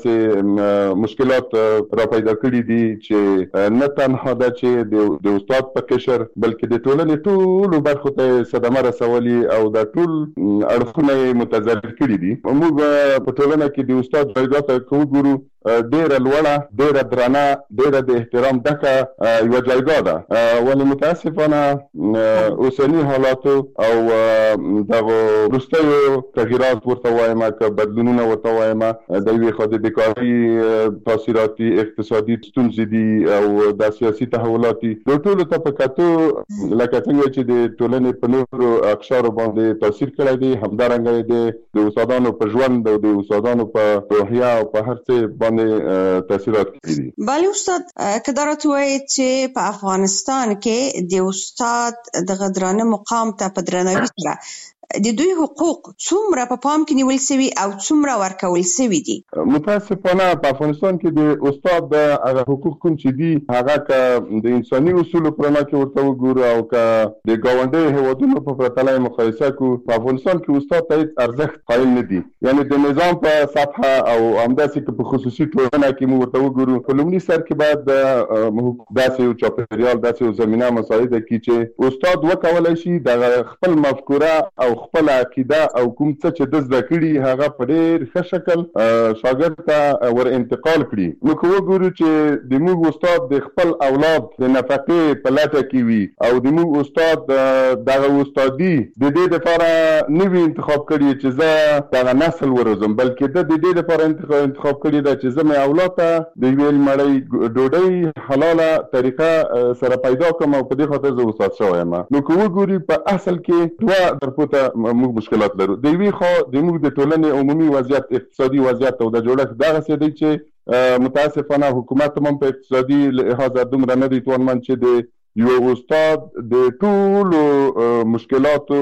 دغسې مشکلات را پیدا کړي دي چې نه تنها ده چې د استاد په قشر بلکې د ټولنې ټولو برخو ته صدمه رسولي او د ټول اړخونه متضرر کړي دي. موږ په ټولنه کې د استاد ځایګاه ته وګورو ډېره لوړه، ډېره درنه، ډېره د احترام ډکه یوه ځایګاه ده. ولې متاسفانه اوسني حالاتو او دغو وروستیو تغییرات ورته وایم که بدلونونه ورته وایم د یوې خوا د بیکاري تاثیرات دي، اقتصادي ستونزې دي او د سیاسي تحولات دي. د ټولو ته په کتو لکه څنګه چې د ټولنې په نورو اقشارو باندې تاثیر کړی دی، همدارنګه د استادانو په ژوند او د استادانو په روحیه او په هر څه باندې تاثیرات کړي دي. بله استاد که درته وایي چې په افغانستان کې د استاد د درانه مقام ته په درناوي سره د دوی حقوق څومره په پام کې نیول شوي او څومره ورکول شوي دي؟ متاسفانه په افغانستان کې د استاد د هغه حقوق کوم چې دي هغه که د انساني اصولو په رڼا کې ورته وګورو او که د ګاونډیو هیوادونو په پرتله مقایسه کړو، په افغانستان کې استاد ته هیڅ ارزښت قایل نه دي. یعنې د نظام په سطحه او همداسې که په خصوصي ټولنه کې موږ ورته وګورو، په لومړي سر کې باید داسې یو چاپېریال داسې یو زمینه مساعده کړي چې استاد وکولی شي د خپل مفکوره او خپل عقیده او کوم څه چې ده زده کړي هغه په ډېر ښه شکل شاګرد ته ور انتقال کړي. نو که وګورو چې د موږ استاد د خپل اولاد د نفقې په لټه کې وي او د موږ استاد دغه استادي د دې لپاره نه وي انتخاب کړي چې زه دغه نسل وروزم، بلکې د دې لپاره انتخاب کړي ده چې زه مې اولاد ته د یوې مړۍ ډوډۍ حلاله طریقه سره پیدا کړم او په دې خاطر زه استاد شوی یم. نو که وګوري په اصل کې دوه درپورته موږ مشکلات لرو. د یوې خوا د موږ د ټولنې عمومي وضعیت، اقتصادي وضعیت او د جوړښت دغسې دی چې متاسفانه حکومت هم په اقتصادي لحاظ دومره نه دی توانمند چې د یو استاد د ټولو مشکلاتو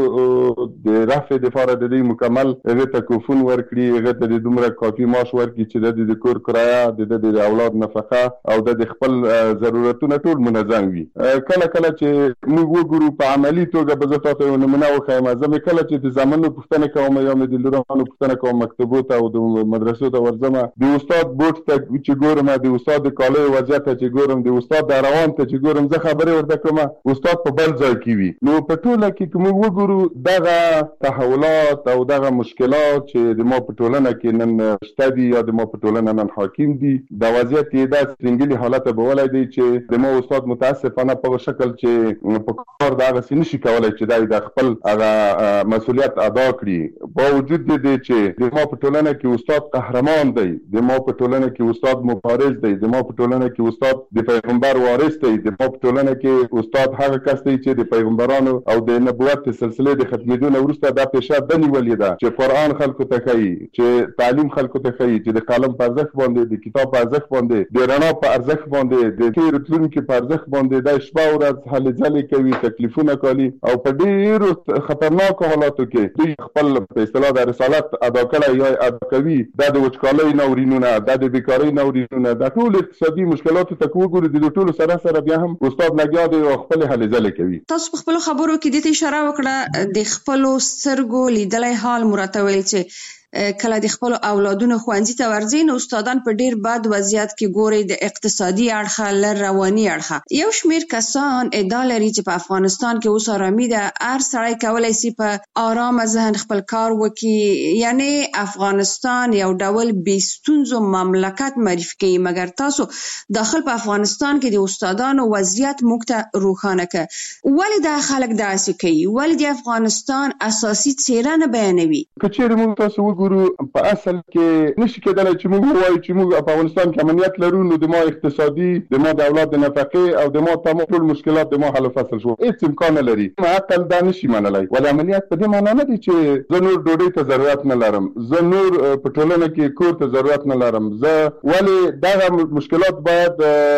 د رفع دپاره د دې مکمل هغې ته کوفون ورکړي، هغې ته د دومره کافي معاش ورکړي چې د د کور کرایه، د د اولاد نفقه او د خپل ضرورتونه ټول منظم وي. کله کله چې موږ وګورو په عملي توګه به زه تاسو یو نمونه وښیم، زه مې کله چې د زامنو پوښتنه کوم یا مې د لورانو پوښتنه کوم مکتبو ته او د مدرسو ته ورځم، د استاد بوټ ته چې ګورم، د استاد د کالیو وضعیت ته چې ګورم، د استاد د روان ته چې ګورم، زه خبرې کوم استاد په بل ځای کې وي. نو په ټوله کې که موږ وګورو دغه تحولات او دغه مشکلات چې د ما په ټولنه کې نن شته دي یا د ما په ټولنه نن حاکم دي، د وضعیت یې داسې سنګلي حالت بولی دی چې د ما استاد متاسفانه په شکل چې په کار دغسې نشي کولی چې دا د خپل هغه مسؤلیت ادا کړي. با وجود د دې چې د ما په ټولنه کې استاد قهرمان دی، د ما په ټولنه کې استاد مبارز دی، د ما په ټولنه کې استاد د پیغمبر وارث دی، د ما په ټولنه کې استاد هغه کس دی چې د پیغمبرانو او د نبوت د سلسلې د ختمېدو نه وروسته دا پیشه ده نیولې ده چې قرآن خلکو ته ښیي، چې تعلیم خلکو ته ښیي، چې د قلم په ارزښت باندې، د کتاب په ارزښت باندې، د رڼا په ارزښت باندې، د ښې راتلونکي په ارزښت باندې دا شپه ورځ هلې ځلې کوي، تکلیفونه کوي او په ډېرو خطرناکو حالاتو کې دوی خپل په اصطلاح د رسالت ادا کړی یا ادا کوي. دا د وچکالۍ ناورینونه، دا د بیکارۍ ناورینونه، دا ټول اقتصادي مشکلاتو ته وګورو، د ټولو سره سره بیا هم استاد لګیا دی او خپل هلې ځلې کوي. تاسو په خپل خبرو کې دې ته اشاره وکړه د خپل سترګو لیدلای حال مرته ویل چې کله د خپل اولادونو ښوونځي ته ورځي نو استادان په ډیر بد وضعیت کې ګوري، د اقتصادي اړخه لر رواني اړخه. یو شمیر کسان ادعا لري چې په افغانستان کې اوس آرامي ده، هر سړی کولی شي په آرامه ذهن خپل کار وکړي، یعنی افغانستان یو ډول بې ستونزو مملکت معرفي کوي. مګر تاسو داخل په افغانستان کې د استادانو وضعیت موږ ته روښانه کړه. ولې دا خلک داسې کوي؟ ولې د افغانستان اساسي څیره نه بیانوي؟ که چیرې موږ تاسو وګورو په اصل کې نشي کېدلی چې موږ ووایو چې موږ په افغانستان کې امنیت لرو نو د ما اقتصادي، د ما د اولاد د نفقې او د ما تمام ټول مشکلات د ما حل فصل شو. هیڅ امکان نه لري. عقل دا نشي منلی. ولې امنیت په دې معنا نه دی چې زه نور ډوډۍ ته ضرورت نه لرم، زه نور په ټولنه کې کور ته ضرورت نه لرم، زه ولې دغه مشکلات باید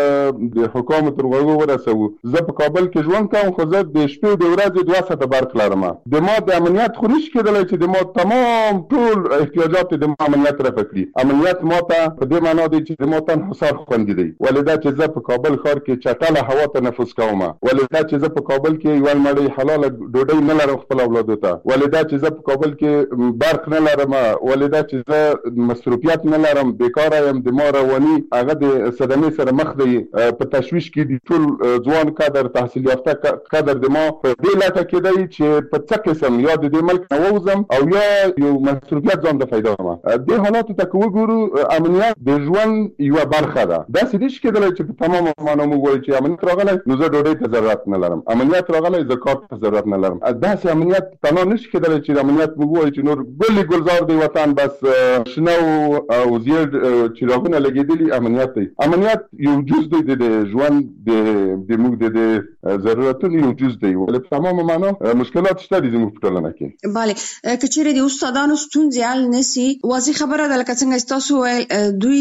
د حکومت تر غوږو ورسوو. زه په کابل کې ژوند کوم خو زه د شپې د ورځې دوه ساعته برق لرم. د ما د امنیت خو نشي کېدلی چې د ما تمام ټول احتیاجات د امنیت رفع کړي. امنیت ما ته په دې معنا دی چې د ما تن حصار خوندي دی. ولې دا چې زه په کابل ښار کې چټله هوا تنفس کوم، ولې دا چې زه په کابل کې یو مړۍ حلاله ډوډۍ نه لرم خپل اولادو ته، ولې دا چې زه په کابل کې برق نه لرم، ولې دا چې زه مصروفیت نه لرم، بیکاره یم، د ما رواني هغه د صدمې سره مخ دی، په تشویش کې دي ټول ځوان کادر، تحصیل یافته کادر د ما په دې لټه کې دی چې په څه قسم یا د دې ملک نه ووځم او یا یو مصروفیت ځان ته پیدا کړم. دې حالاتو ته که وګورو امنیت د ژوند یوه برخه ده. داسې نشي کېدلی چې په تمامه معنا موږ وایو چې امنیت راغلی نو زه ډوډۍ ته ضرورت نه لرم، امنیت راغلی زه کار ته ضرورت نه لرم. داسې امنیت تنها نشي کېدلی چې امنیت موږ وایو چې نور ګلې ګلزار دی وطن، بس شنه او زیړ چراغونه لګېدلي امنیت دی. امنیت یو جز دی د ژوند د موږ د ضرورتونه یو جز دی ولې په تمام معنا مشکلات شته دي زموږ په ټولنه کې. bale کچېره د استادانو ستونزې حل نسی واضح خبره ده لکه څنګه تاسو ویل دوی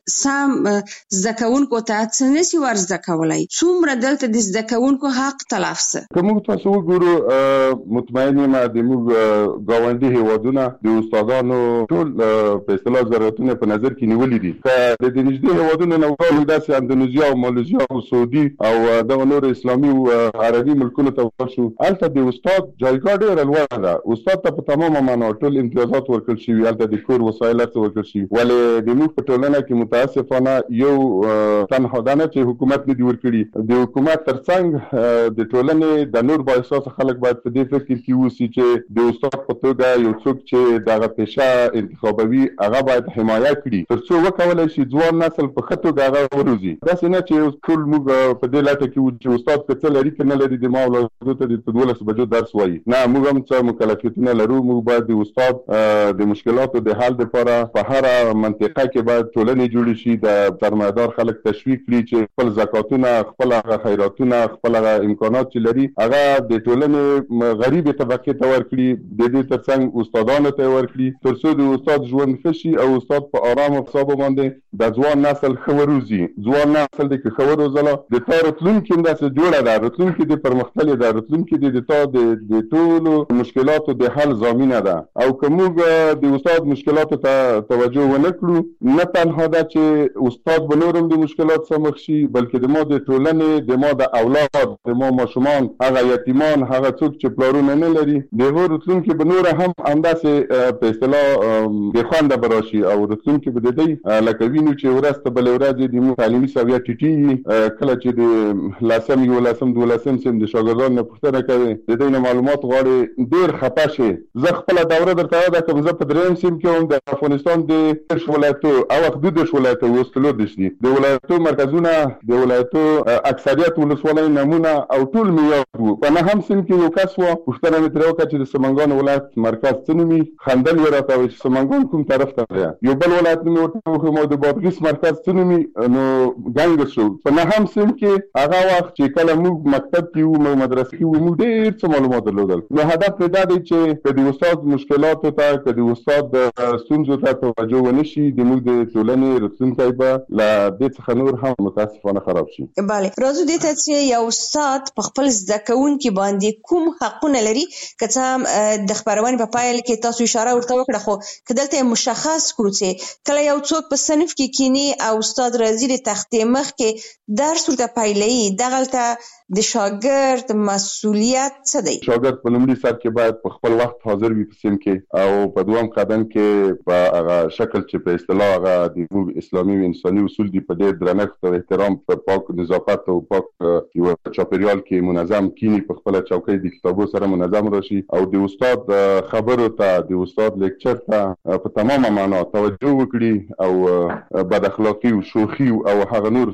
سم زکونکو ته څه نسی ورزده کولای څومره دلته د زکونکو حق تلف سه کوم تاسو وګورو مطمئن یم د موږ گاونډي هیوادونه د استادانو ټول په اصطلاح ضرورتونه په نظر کې نیولې دي که د نږدې هیوادونو نه وګورو داسې اندونیزیا او ماليزیا او سعودي او د نور اسلامي او عربي ملکونو ته ورشو البته د استاد جایګاه ډېره لوړه ده استاد ته په تمامه معنا ټول امتیازات ورکړل شي البته د کور وسایل ورکړل شي ولې د موږ په ټولنه کې متاسفانه یو تنها دانه چې حکومت نه دی ورکړي د حکومت ترڅنګ د ټولنې د نور بااحساس خلک باید په دې فکر کې ووسي چې د استاد په توګه یو څوک چې دغه پیشه انتخابوي هغه باید حمایه کړي ترڅو وکولای شي ځوان نسل په خطو هغه وروزي داسې نه چې ټول موږ په دې لاټه کې چې استاد کڅ لري کنه لري د ماولو ته د دولس بجو درس وایي نه موږ هم څه مکلفیتونه لرو موږ باید د استاد د مشکلاتو د حل لپاره په هر منطقه کې باید ټولنې جوړې شي د سرمایدار خلک تشویق کړي چې خپل زکاتونه خپل خیراتونه خپل امکانات چې لري هغه د ټولنې غریب طبقه ته ورکړي د دې ترڅنګ استادانو ته ورکړي ترڅو د استاد ژوند خشي او استاد په آرام او حساب باندې د ځوان نسل خبروزي ځوان نسل د خبروزله د تارتلون کې داسې جوړه ده راتلونکي د پرمختللي ده راتلونکي د تا د ټولو مشکلاتو د حل ضامنه ده او کومګ د استاد مشکلاتو ته توجه ونه کړو نه تنها ده چې استاد بنورم د مشکلات سره مخ شي بلکې د مو د ټولنې د مو د اولاد د مو ماشومان هغه یتیمان هغه څوک چې پلارونه نه لري د راتلونکي بنور هم انداسه په اصطلاح د خوانده براشي او راتلونکي به د دې لکه وینو چې ورسته بل ورځ د تعلیمي سویا ټیټي کله چې د لاسم یو لاسم د لاسم سم د شاګردانو پوښتنه کوي د دې معلومات غواړي ډیر خپه شي زه خپل دوره درته دا کوم زه په دریم سیم کې هم د افغانستان د ولایتو او حدود ولایتو وستلو دي د ولایتو مرکزونه د ولایتو اکثریت ولسوالۍ نمونه او ټول میاو په نه هم سیم کې یو کس و پوښتنه مې تر وکړه چې د سمنګان ولایت مرکز څنومي خندل ورته چې سمنګان کوم طرف ته دی یو بل ولایت مې ورته مو د بادغیس مرکز څنومي نو ګنګ شو په نه هم سیم کې هغه وخت چې کله موږ مکتب کې وو مدرسې کې وو موږ ډېر څه معلومات درلودل نو هدف دا دی چې کله د استاد مشکلاتو ته کله د استاد ستونزو ته توجه ونشي د موږ د ټولنې راتلونکی به لا د څه نور هم متاسفانه خراب شي. bale راځو دې ته چې یو استاد په خپل زده کوونکي باندې کوم حقونه لري که څه د خبرونې په پایل کې تاسو اشاره ورته وکړه خو کدلته مشخص کړو چې کله یو څوک په صنف کې کینی او استاد راځي د تختې مخ کې درس ورته پایلې دغلته د شاګرد مسؤلیت څه دی؟ شاګرد په لومړي سر کې باید په خپل وخت حاضر وي په سیم کې او په دوام قدم کې په هغه شکل چې په اصطلاح هغه د اسلامي او انساني اصول دي په ډېر درنښت او احترام په پاک نظافت او پاک یو چاپیریال کې منظم کینی په خپل چوکۍ د کتابو سره منظم راشي او د استاد خبرو ته د استاد لیکچر ته په تمامه معنا توجه وکړي او بد اخلاقی او شوخي او هغه نور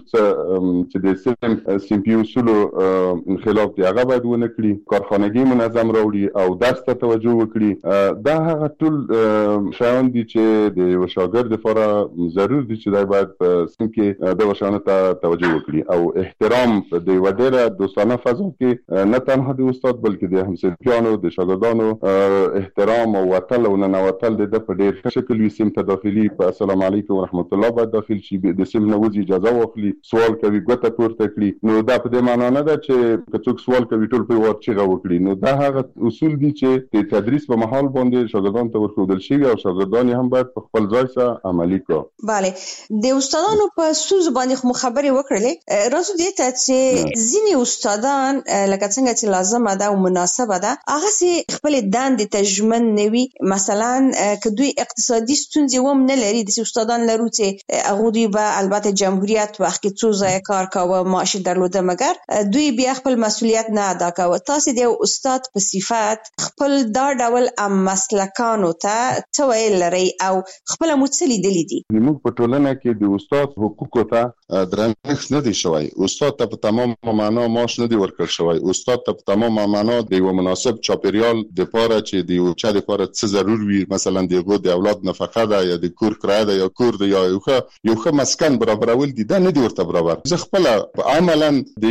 چې د سیم سیم پی اصول انخلاف دی هغه باید ونه کړي کارخانګي منظم راوړي او درس ته توجه وکړي دا هغه ټول شیان دي چې د یو شاګرد لپاره ضروري دي چې دا باید سم کې د وشانه ته توجه وکړي او احترام د ودره دوستانه فضا کې نه تنها د استاد بلکې د همصنفیانو د شاګردانو احترام او وتل او ننوتل د په ډېر شکل وي سم ته داخلي په السلام علیکم ورحمت الله باید داخل شي د سم نوځي اجازه واخلي سوال کوي ګوته پورته کړي نو دا په دې معنی نه چې کڅوک سوال کوي ټول په ورچې غو وکړي نو دا هغه اصول دي چې د تدریس په محل باندې شاګردانو ته ورکول شي او شاګردان هم باید په خپل ځای سره عملي کړي. bale د استادانو په سوز باندې خو خبرې وکړلې راځو دې ته چې ځینې استادان لکه څنګه چې لازمه ده او مناسبه ده هغه سي خپل دندې ته ژمن نوي مثلا که دوی اقتصادي ستونزې وم نه لري د استادان لرو چې هغه دوی به البته جمهوریت وخت کې څو ځای کار کاوه معاش درلوده مګر دوی بیا خپل مسؤلیت نه ادا کوي تاسو د استاد په صفات خپل دا ډول ام مسلکانو ته څه ویل لري او خپل متصلي دي دي موږ په ټولنه کې د استاد حقوقو ته درنښت نه دی شوی استاد ته په تمام معنا معاش نه دی ورکړ شوی استاد ته په تمام معنا د یو مناسب چاپیریال د پاره چې د یو چا د پاره څه ضرور وي مثلا دغه د اولاد نفقه ده یا د کور کرایه ده یا کور ده یا یو ښه یو ښه مسکن برابرول دي دا نه دی ورته برابر زه خپل عملاً د یو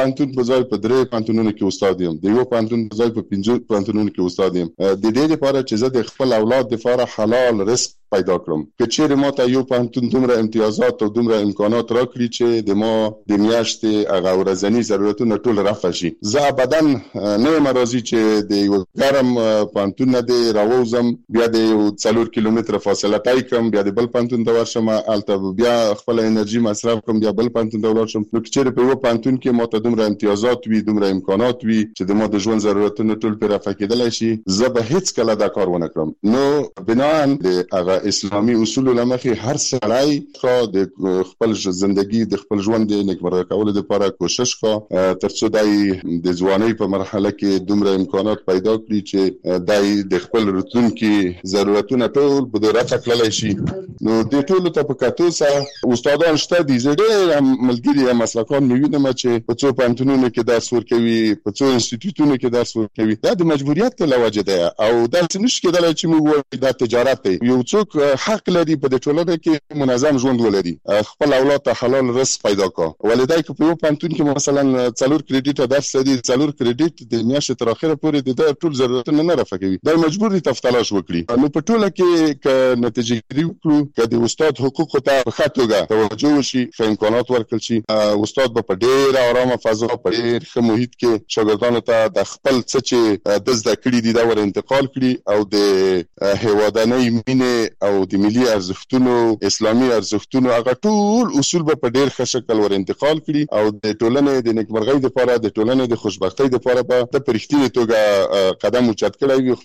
پانتون په ځای په درې پانتونونو کې استاد یم، د یو پانتون په ځای په پنځو پانتونونو کې استاد یم. د دې لپاره چې زه د خپل اولاد لپاره حلال رزق پیدا کړم. که چیرې ما ته یو پانتون دومره امتیازات او دومره امکانات راکړي چې د ما د میاشتې هغه ورځني ضرورتونه ټول رفع شي، زه ابدا نه یم راضي چې د یو ګرم پانتون نه دی راووزم، بیا د یو څلور کیلومتره فاصله طی کړم، بیا د بل پانتون ته ورشم، هلته بیا خپل انرژي مصرف کړم، بیا بل پانتون ته ولاړ شم. نو که چیرې په یو پانتون کې ما ته دومره امتیازات وي، دومره امکانات وي چې د ما د ژوند ضرورتونه ټول پرې رفع کېدلی شي، زه به هیڅ کله دا کار ونه کړم. نو بناً د هغه اسلامي اصولو له مخې هر سړی خو د خپل ژوندګي د خپل ژوند د نیکمرغه کولو لپاره کوشش وکړي تر څو دای د ځوانۍ په مرحله کې دومره امکانات پیدا کړي چې دای د خپل راتلونکي ضرورتونه ټول په رفع کړلی شي. نو د ټولو ته په کتو سره استادان شته دي، زه ډېر ملګري یم مسلکان مې وینم چې په څو پوهنتونونو کې درس ورکوي، په څو انسټیټیوټونو کې درس ورکوي. دا د مجبوریت له وجې ده او داسې نشي کېدلی چې موږ وایو دا تجارت دی. یو څوک حق لري په دې ټولنه کې منظم ژوند ولري، خپل اولاد ته حلال رزق پیدا کړي. ولې که په یو پوهنتون کې مثلا څلور کریډیټه درس لري، څلور کریډیټ د میاشتې تر اخره پورې د ټول ضرورتونه نه رفع کوي، دا مجبور دي تفتلاش وکړي. نو په ټوله کې ک نتیجه ګیري وکړو، ک د استاد حقوقو ته په ښه توګه توجه وشي، ښه امکانات ورکړل شي، استاد به په ډېره ارامه فضا په ډېر ښه محیط کې شاګردانو ته د خپل څه چې د زده کړي دي دا ور انتقال کړي او د هیوادنۍ مینې او د ملي ارزښتونو اسلامي ارزښتونو هغه ټول اصول به په ډېر ښه شکل ور انتقال کړي او د ټولنې د نیکمرغۍ لپاره، د ټولنې د خوشبختۍ لپاره به د په رښتینې توګه قدم اوچت کړی وي،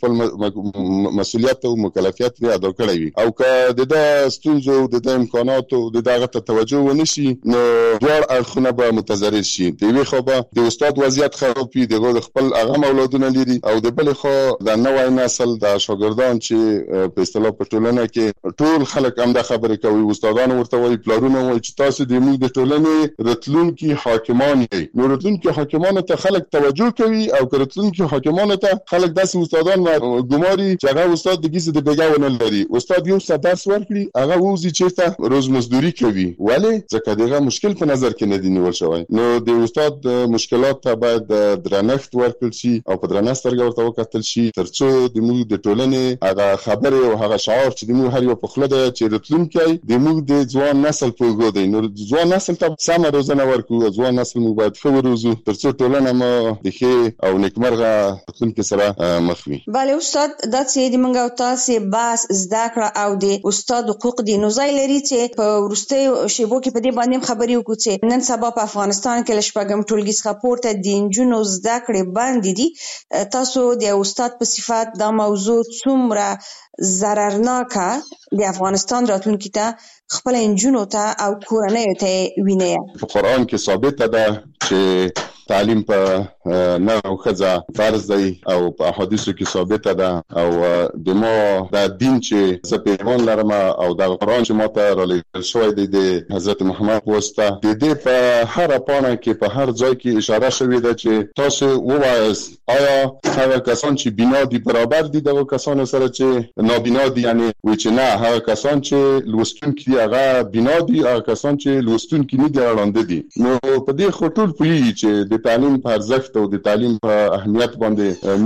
خپل مسؤلیت او مکلفیت یې ادا کړی وي. او که د ده ستونزو د ده امکاناتو د دغه ته توجه ونه شي نو دواړه اړخونه به متضرر شي. د یوې خوا به د استاد وضعیت خراب وي، دغه د خپل هغه اولادونه لري، او د بلې خوا د نوی نسل د شاګردان چې په اصطلاح په ټولنه کې ټول خلک همدا خبرې کوي، استادان ورته وایي، پلارونه وایي چې تاسو د موږ د ټولنې راتلونکي حاکمان یې. نو راتلونکي حاکمانو ته خلک توجه کوي او که راتلونکي حاکمانو ته خلک داسې استادان ګماري چې هغه استاد د ګیزه د بیګا ونه لري، استاد یو څه درس ورکړي هغه ووځي چېرته روز مزدوري کوي. ولې؟ ځکه دغه مشکل په نظر کې نه دی نیول شوی. نو د استاد مشکلات ته باید درنښت ورکړل شي او په درنه سترګه ورته وکتل شي تر څو د موږ د ټولنې هغه خبرې او هغه شعار چې د موږ هر یو په خوله دی چې راتلونکی د موږ د ځوان نسل په اوږو دی. نو ځوان نسل ته سمه روزنه ورکړو، ځوان نسل موږ باید ښه وروزو تر څو ټولنه مو د ښې او نیکمرغه راتلونکي سره مخ وي. بله استاد، دا چې د موږ او تاسې بحث زده کړه او د استاد حقوق دی، نو ځای لري چې په وروستیو شیبو کې په دې باندې خبرې وکړو چې نن سبا په افغانستان کې له شپږم ټولګي څخه پورته د نجونو زده کړې بندې دي. تاسو د استاد په صفت دا موضوع څومره ضررناکه د افغانستان راتلونکي ته خپل نجونو ته او کورنیو ته ویني؟ په قرآن کې ثابته ده چې تعلیم په نر او ښځه فرض دی او په احادیثو کې ثابته ده او د ما د دین چې زه په ایمان لرم او د قرآن چې ما ته رالیږل شوی دی د حضرت محمد واسطه، د دې په هره پاڼه کې په هر ځای کې اشاره شوې ده چې تاسو ووایاست آیا هغه کسان چې بینا دي برابر دي دغه کسانو سره چې نابینا دي؟ یعنی وایي چې نه، هغه کسان چې لوستونکي دي هغه بینا دي، هغه کسان چې لوستونکي نه دي ړانده دي. نو په دې خو ټول پوهېږي چې د تعلیم په ارزښت او د تعلیم په اهمیت باندې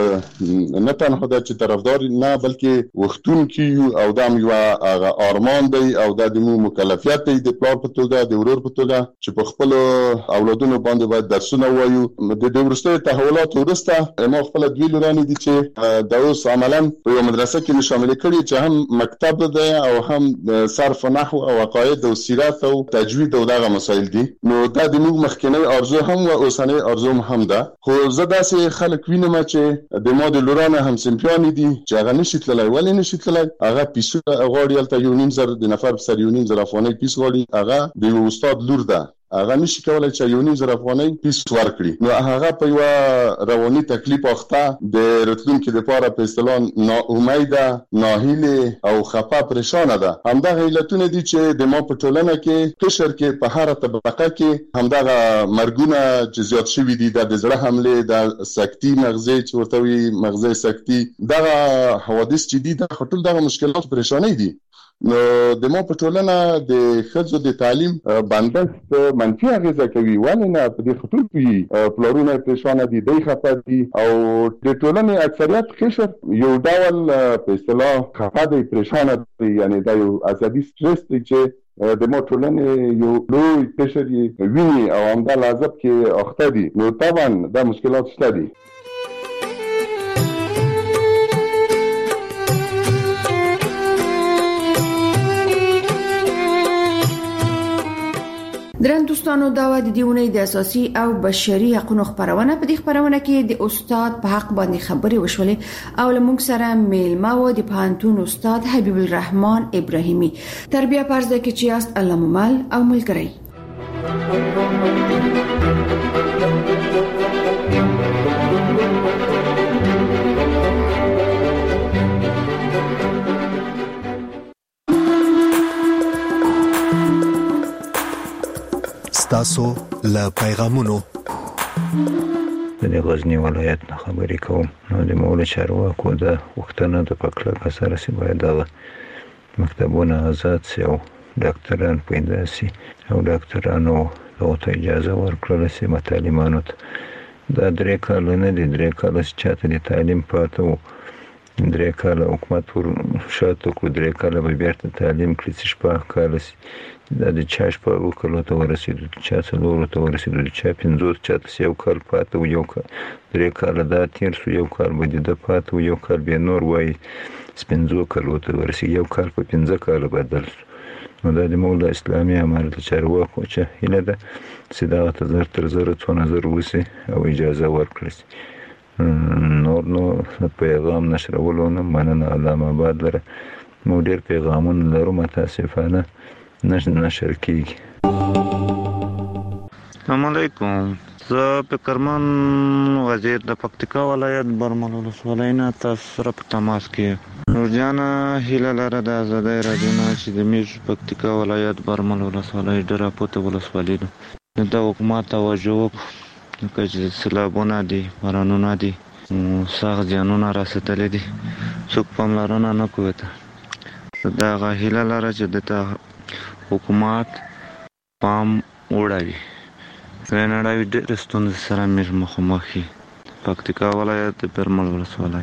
موږ نه تنها ده چې طرفدار نه بلکې وختونکي او دا یو ارمان دی او دا د موږ مکلفیت دی د پلار په توګه، د ورور په توګه چې په خپلو اولادونو باندې باید درسونه ووایو. د دې وروستیو تحولاتو وروسته ما خپله دوې لورانې دي چې دا اوس عملا په یوه مدرسه کې مې شاملې کړي چې هم مکتب دی او هم صرف نحو او عقاید او سیرت او تجوید او دغه مسایل دي. نو دا د موږ مخکینی ارزو هم و اوسنۍ ارزو هم ده. خو زه داسې خلک وینم چې د ما د لورانه همصنفیانې دي چې هغه نشي تللی. ولې نشي تللی؟ هغه پیسو غواړي، هلته یو نیم زر د نفر په سر یو نیم زر افغانۍ پیس غواړي، هغه د یو استاد لور ده، هغه نشي کولای چې یو نیم زر افغانۍ پیس ورکړي. نو هغه په یوه رواني تکلیف اخته د راتلونکي لپاره په اصطلاح ناامیده، ناهیلې او خفه پریشانه ده. همدغه علتونه دي چې د ما په ټولنه کې قشر کې په هره طبقه کې همدغه مرګونه چې زیات شوي دي، د زړه حملې، د سکتي مغزي چې ورته وایي مغزي سکتي، دغه حوادث چې دي دا ټول دغه مشکلات پریشانۍ دي. نو د مو په ټولنه د خځو د تعلیم بندښت منفي اغیزه کوي ولنه په دې خطر کې پلارونه پریشان دي د خطر دي او د ټولنې اکثریت قشر یو ډول په اصطلاح خفه دي پریشان دي یعنی دا یو ازادي سټرس دی چې د مو ټولنې یو لوی قشر یې ویني او همدا لازم کې اخته دي نو طبعا دا مشکلات شته دي. درن دوستانو دا و د دیونې د اساسي او بشري حقوقو خبرونه په دې خبرونه کې د استاد په حق باندې خبري وشولې او لمونږ سره میلمه و د پانتون استاد حبیب الرحمن ابراهیمی تربیه پرزده کې چې است علامه مل او ملګری. تاسو له پیغامونو د غزنی ولایت نه خبرې کوم. نو د مولا چارواکو د وختونو د پکلک سره سی باید د مکتبونه آزاد سي او ډاکټران پیدا سي او ډاکټرانو ته اجازه ورکړل سي متعلمانو ته دا درې کال نه دي درې کال چې د تعلیم پاتو درې کال حکومت ور شاته کو درې کال به بیرته تعلیم کړی چې شپه کال سي دا د چاش په وکړو ته ورسېدو چې څلور ته ورسېدو چې پنځوس چې یو کال پاتو یو کال درې کال دا تیر سو یو کال به د پاتو یو کال به نور وای سپنځو کالو ته ورسې یو کال په پنځه کال بدل نو د مولا اسلامي امارت چارواکو چې هله ده صداقت زر تر زر څو نظر وسی او اجازه ورکړي نور نو پیغام نشرولو نه مننه علامه آباد لره مو ډیر پیغامونه لرو متاسفانه نشر کیږي. السلام علیکم. زه فکرمن وزیر د پکتیکا ولایت برمل ولسوالۍ نه تاسو سره په تماس کې نورجانا هیله لره د آزادۍ راډیو چې د میر پکتیکا ولایت برمل ولسوالۍ ډراپوته ولسوالۍ ده د حکومت توجه وکړي چې سیلابونه دي بارانونه دي سخت زیانونه رسېدلي دي څوک پاملرنه نه کوي ته دغه هیله لره چې د حکومت پام وړاوي ورنړاوي ډېر ستونزې سره میر مخامخ دي پکتیکا ولایت برمل ولسوالۍ.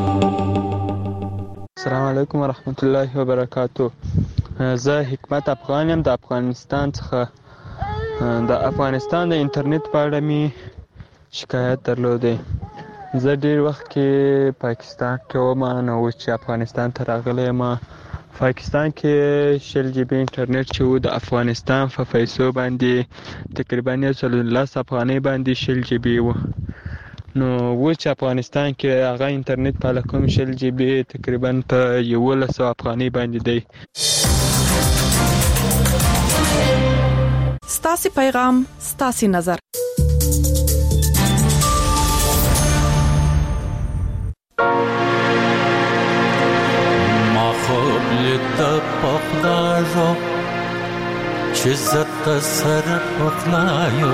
السلام علیکم ورحمت الله وبرکاتو. زه حکمت افغان یم د افغانستان څخه. د افغانستان د انټرنیټ په اړه می شکایت درلودې. زه ډېر وخت کې پاکستان کې وم نو چې افغانستان ته راغلی یم پاکستان کې شل جی بی انټرنیټ چې و د افغانستان په پیسو باندې تقریبا یو سل لس افغانۍ باندې شل جی بی و نو و چې افغانستان کې هغه انټرنیټ په لکم شل جی بی تقریبا په یولس افغانۍ باندې دی. ستاسو پیغام ستاسو نظر د پخلاجو چې زت سر پخلایو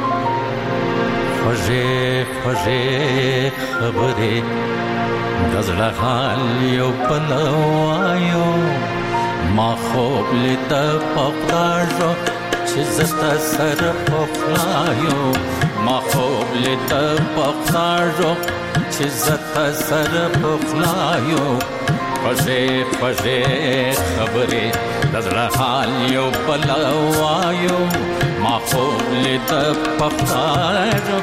خوږې خوږې خبرې غزړه حال یو پلوایو ما خوب لید پخلاجو چې زت سر پخلایو ما خوب لید پخلاجو چې زت سر پخلایو خوږې خوږې خبرې د زړه حال یو بل وایو ما خوب لید پخلاجو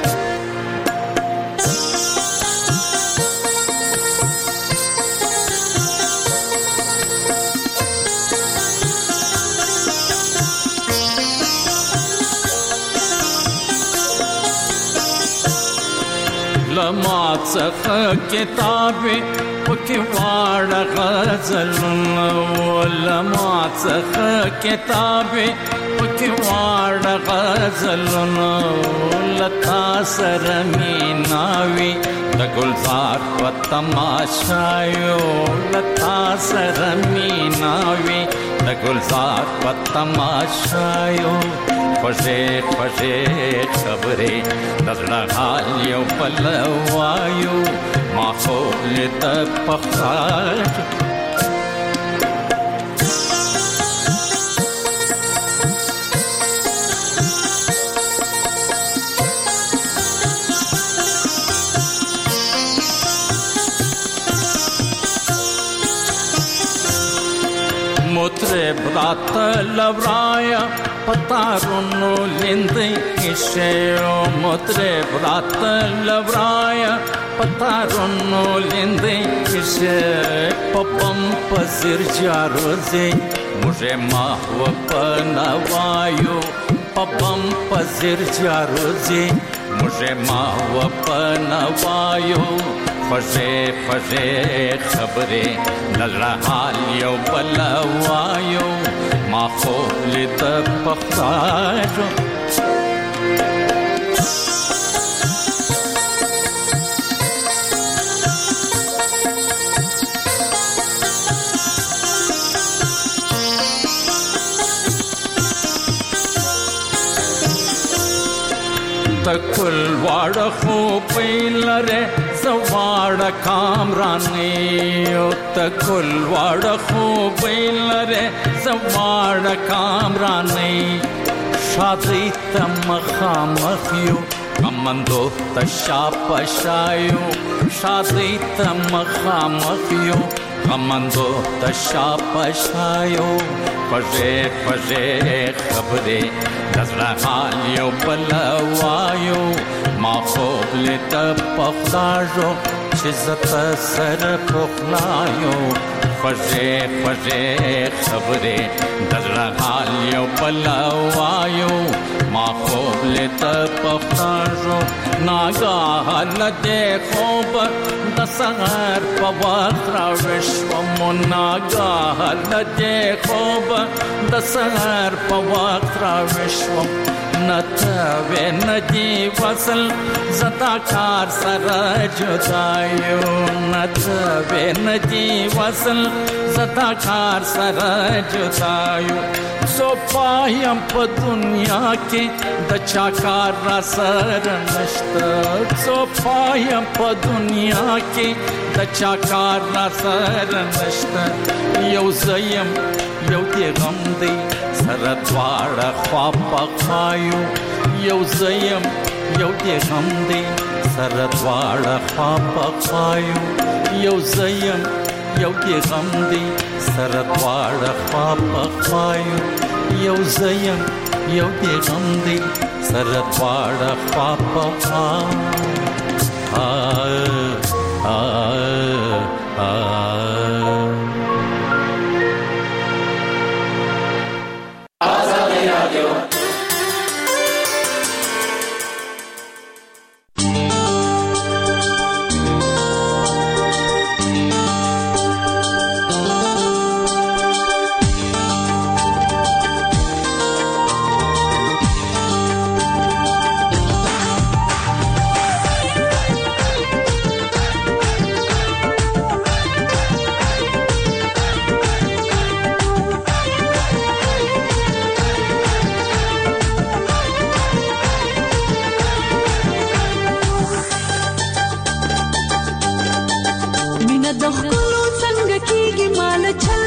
لما څخه کتابې پکې واړه غزلونه ولما څخه کتابې پکې واړه غزلونه لتا سره میناوي د ګلزار په تماشایو لتا سره میناوي د ګلزار په تماشایو خوږې خوږې خبرې د زړه حال یو بل وایو ما خوب لید پخلاجو مطرب رات لورایا پتارونو لیندې شیو مطرب رات لورایا پتارونو لیندې شی پپم پزر جاروزي مجھے ماهو پنوایو پپم پزر جاروزي مجھے ماهو پنوایو فجے فجے خبرے نظر حال یو بلوایو ما خو لید پختارو تکل واړه خو پیلره زواړه کامرانی او تکل واړه خو پیلره زواړه کامرانی شادی تمخامخیو کمندو تشا پشایو شادی تمخامخیو کمندو تشا پشایو پژے پژے خبرے نظر حال یو بلوایو ما خوب لیت پخلاجو چیزت سر پخلایو پژے پژے خبرے نظر حال یو بلوایو ما خوب لیت پخلاجو ناگاہ لدے خوب دسغر پوقت راوشو ناگاہ لدے خوب دسغر پوقت راوشو نتوے ندی وصل زتا کار سر جدایو نتوے ندی وصل زتا کار سر جدایو سو پایم پا دنیا کے دچا کار را سر نشتا سو پایم پا دنیا کے دچا کار را سر نشتا یو زیم یو دی غم دی سر دوار خواب پخایو یو زیم یو دی غم دی سر دوار خواب پخایو یو زیم یو دی غم دی سر دوار خواب پخایو یو زیم یو دی غم دی سر دوار خواب پخایو آه آه آه د خپلو څنګه کیږي مال چل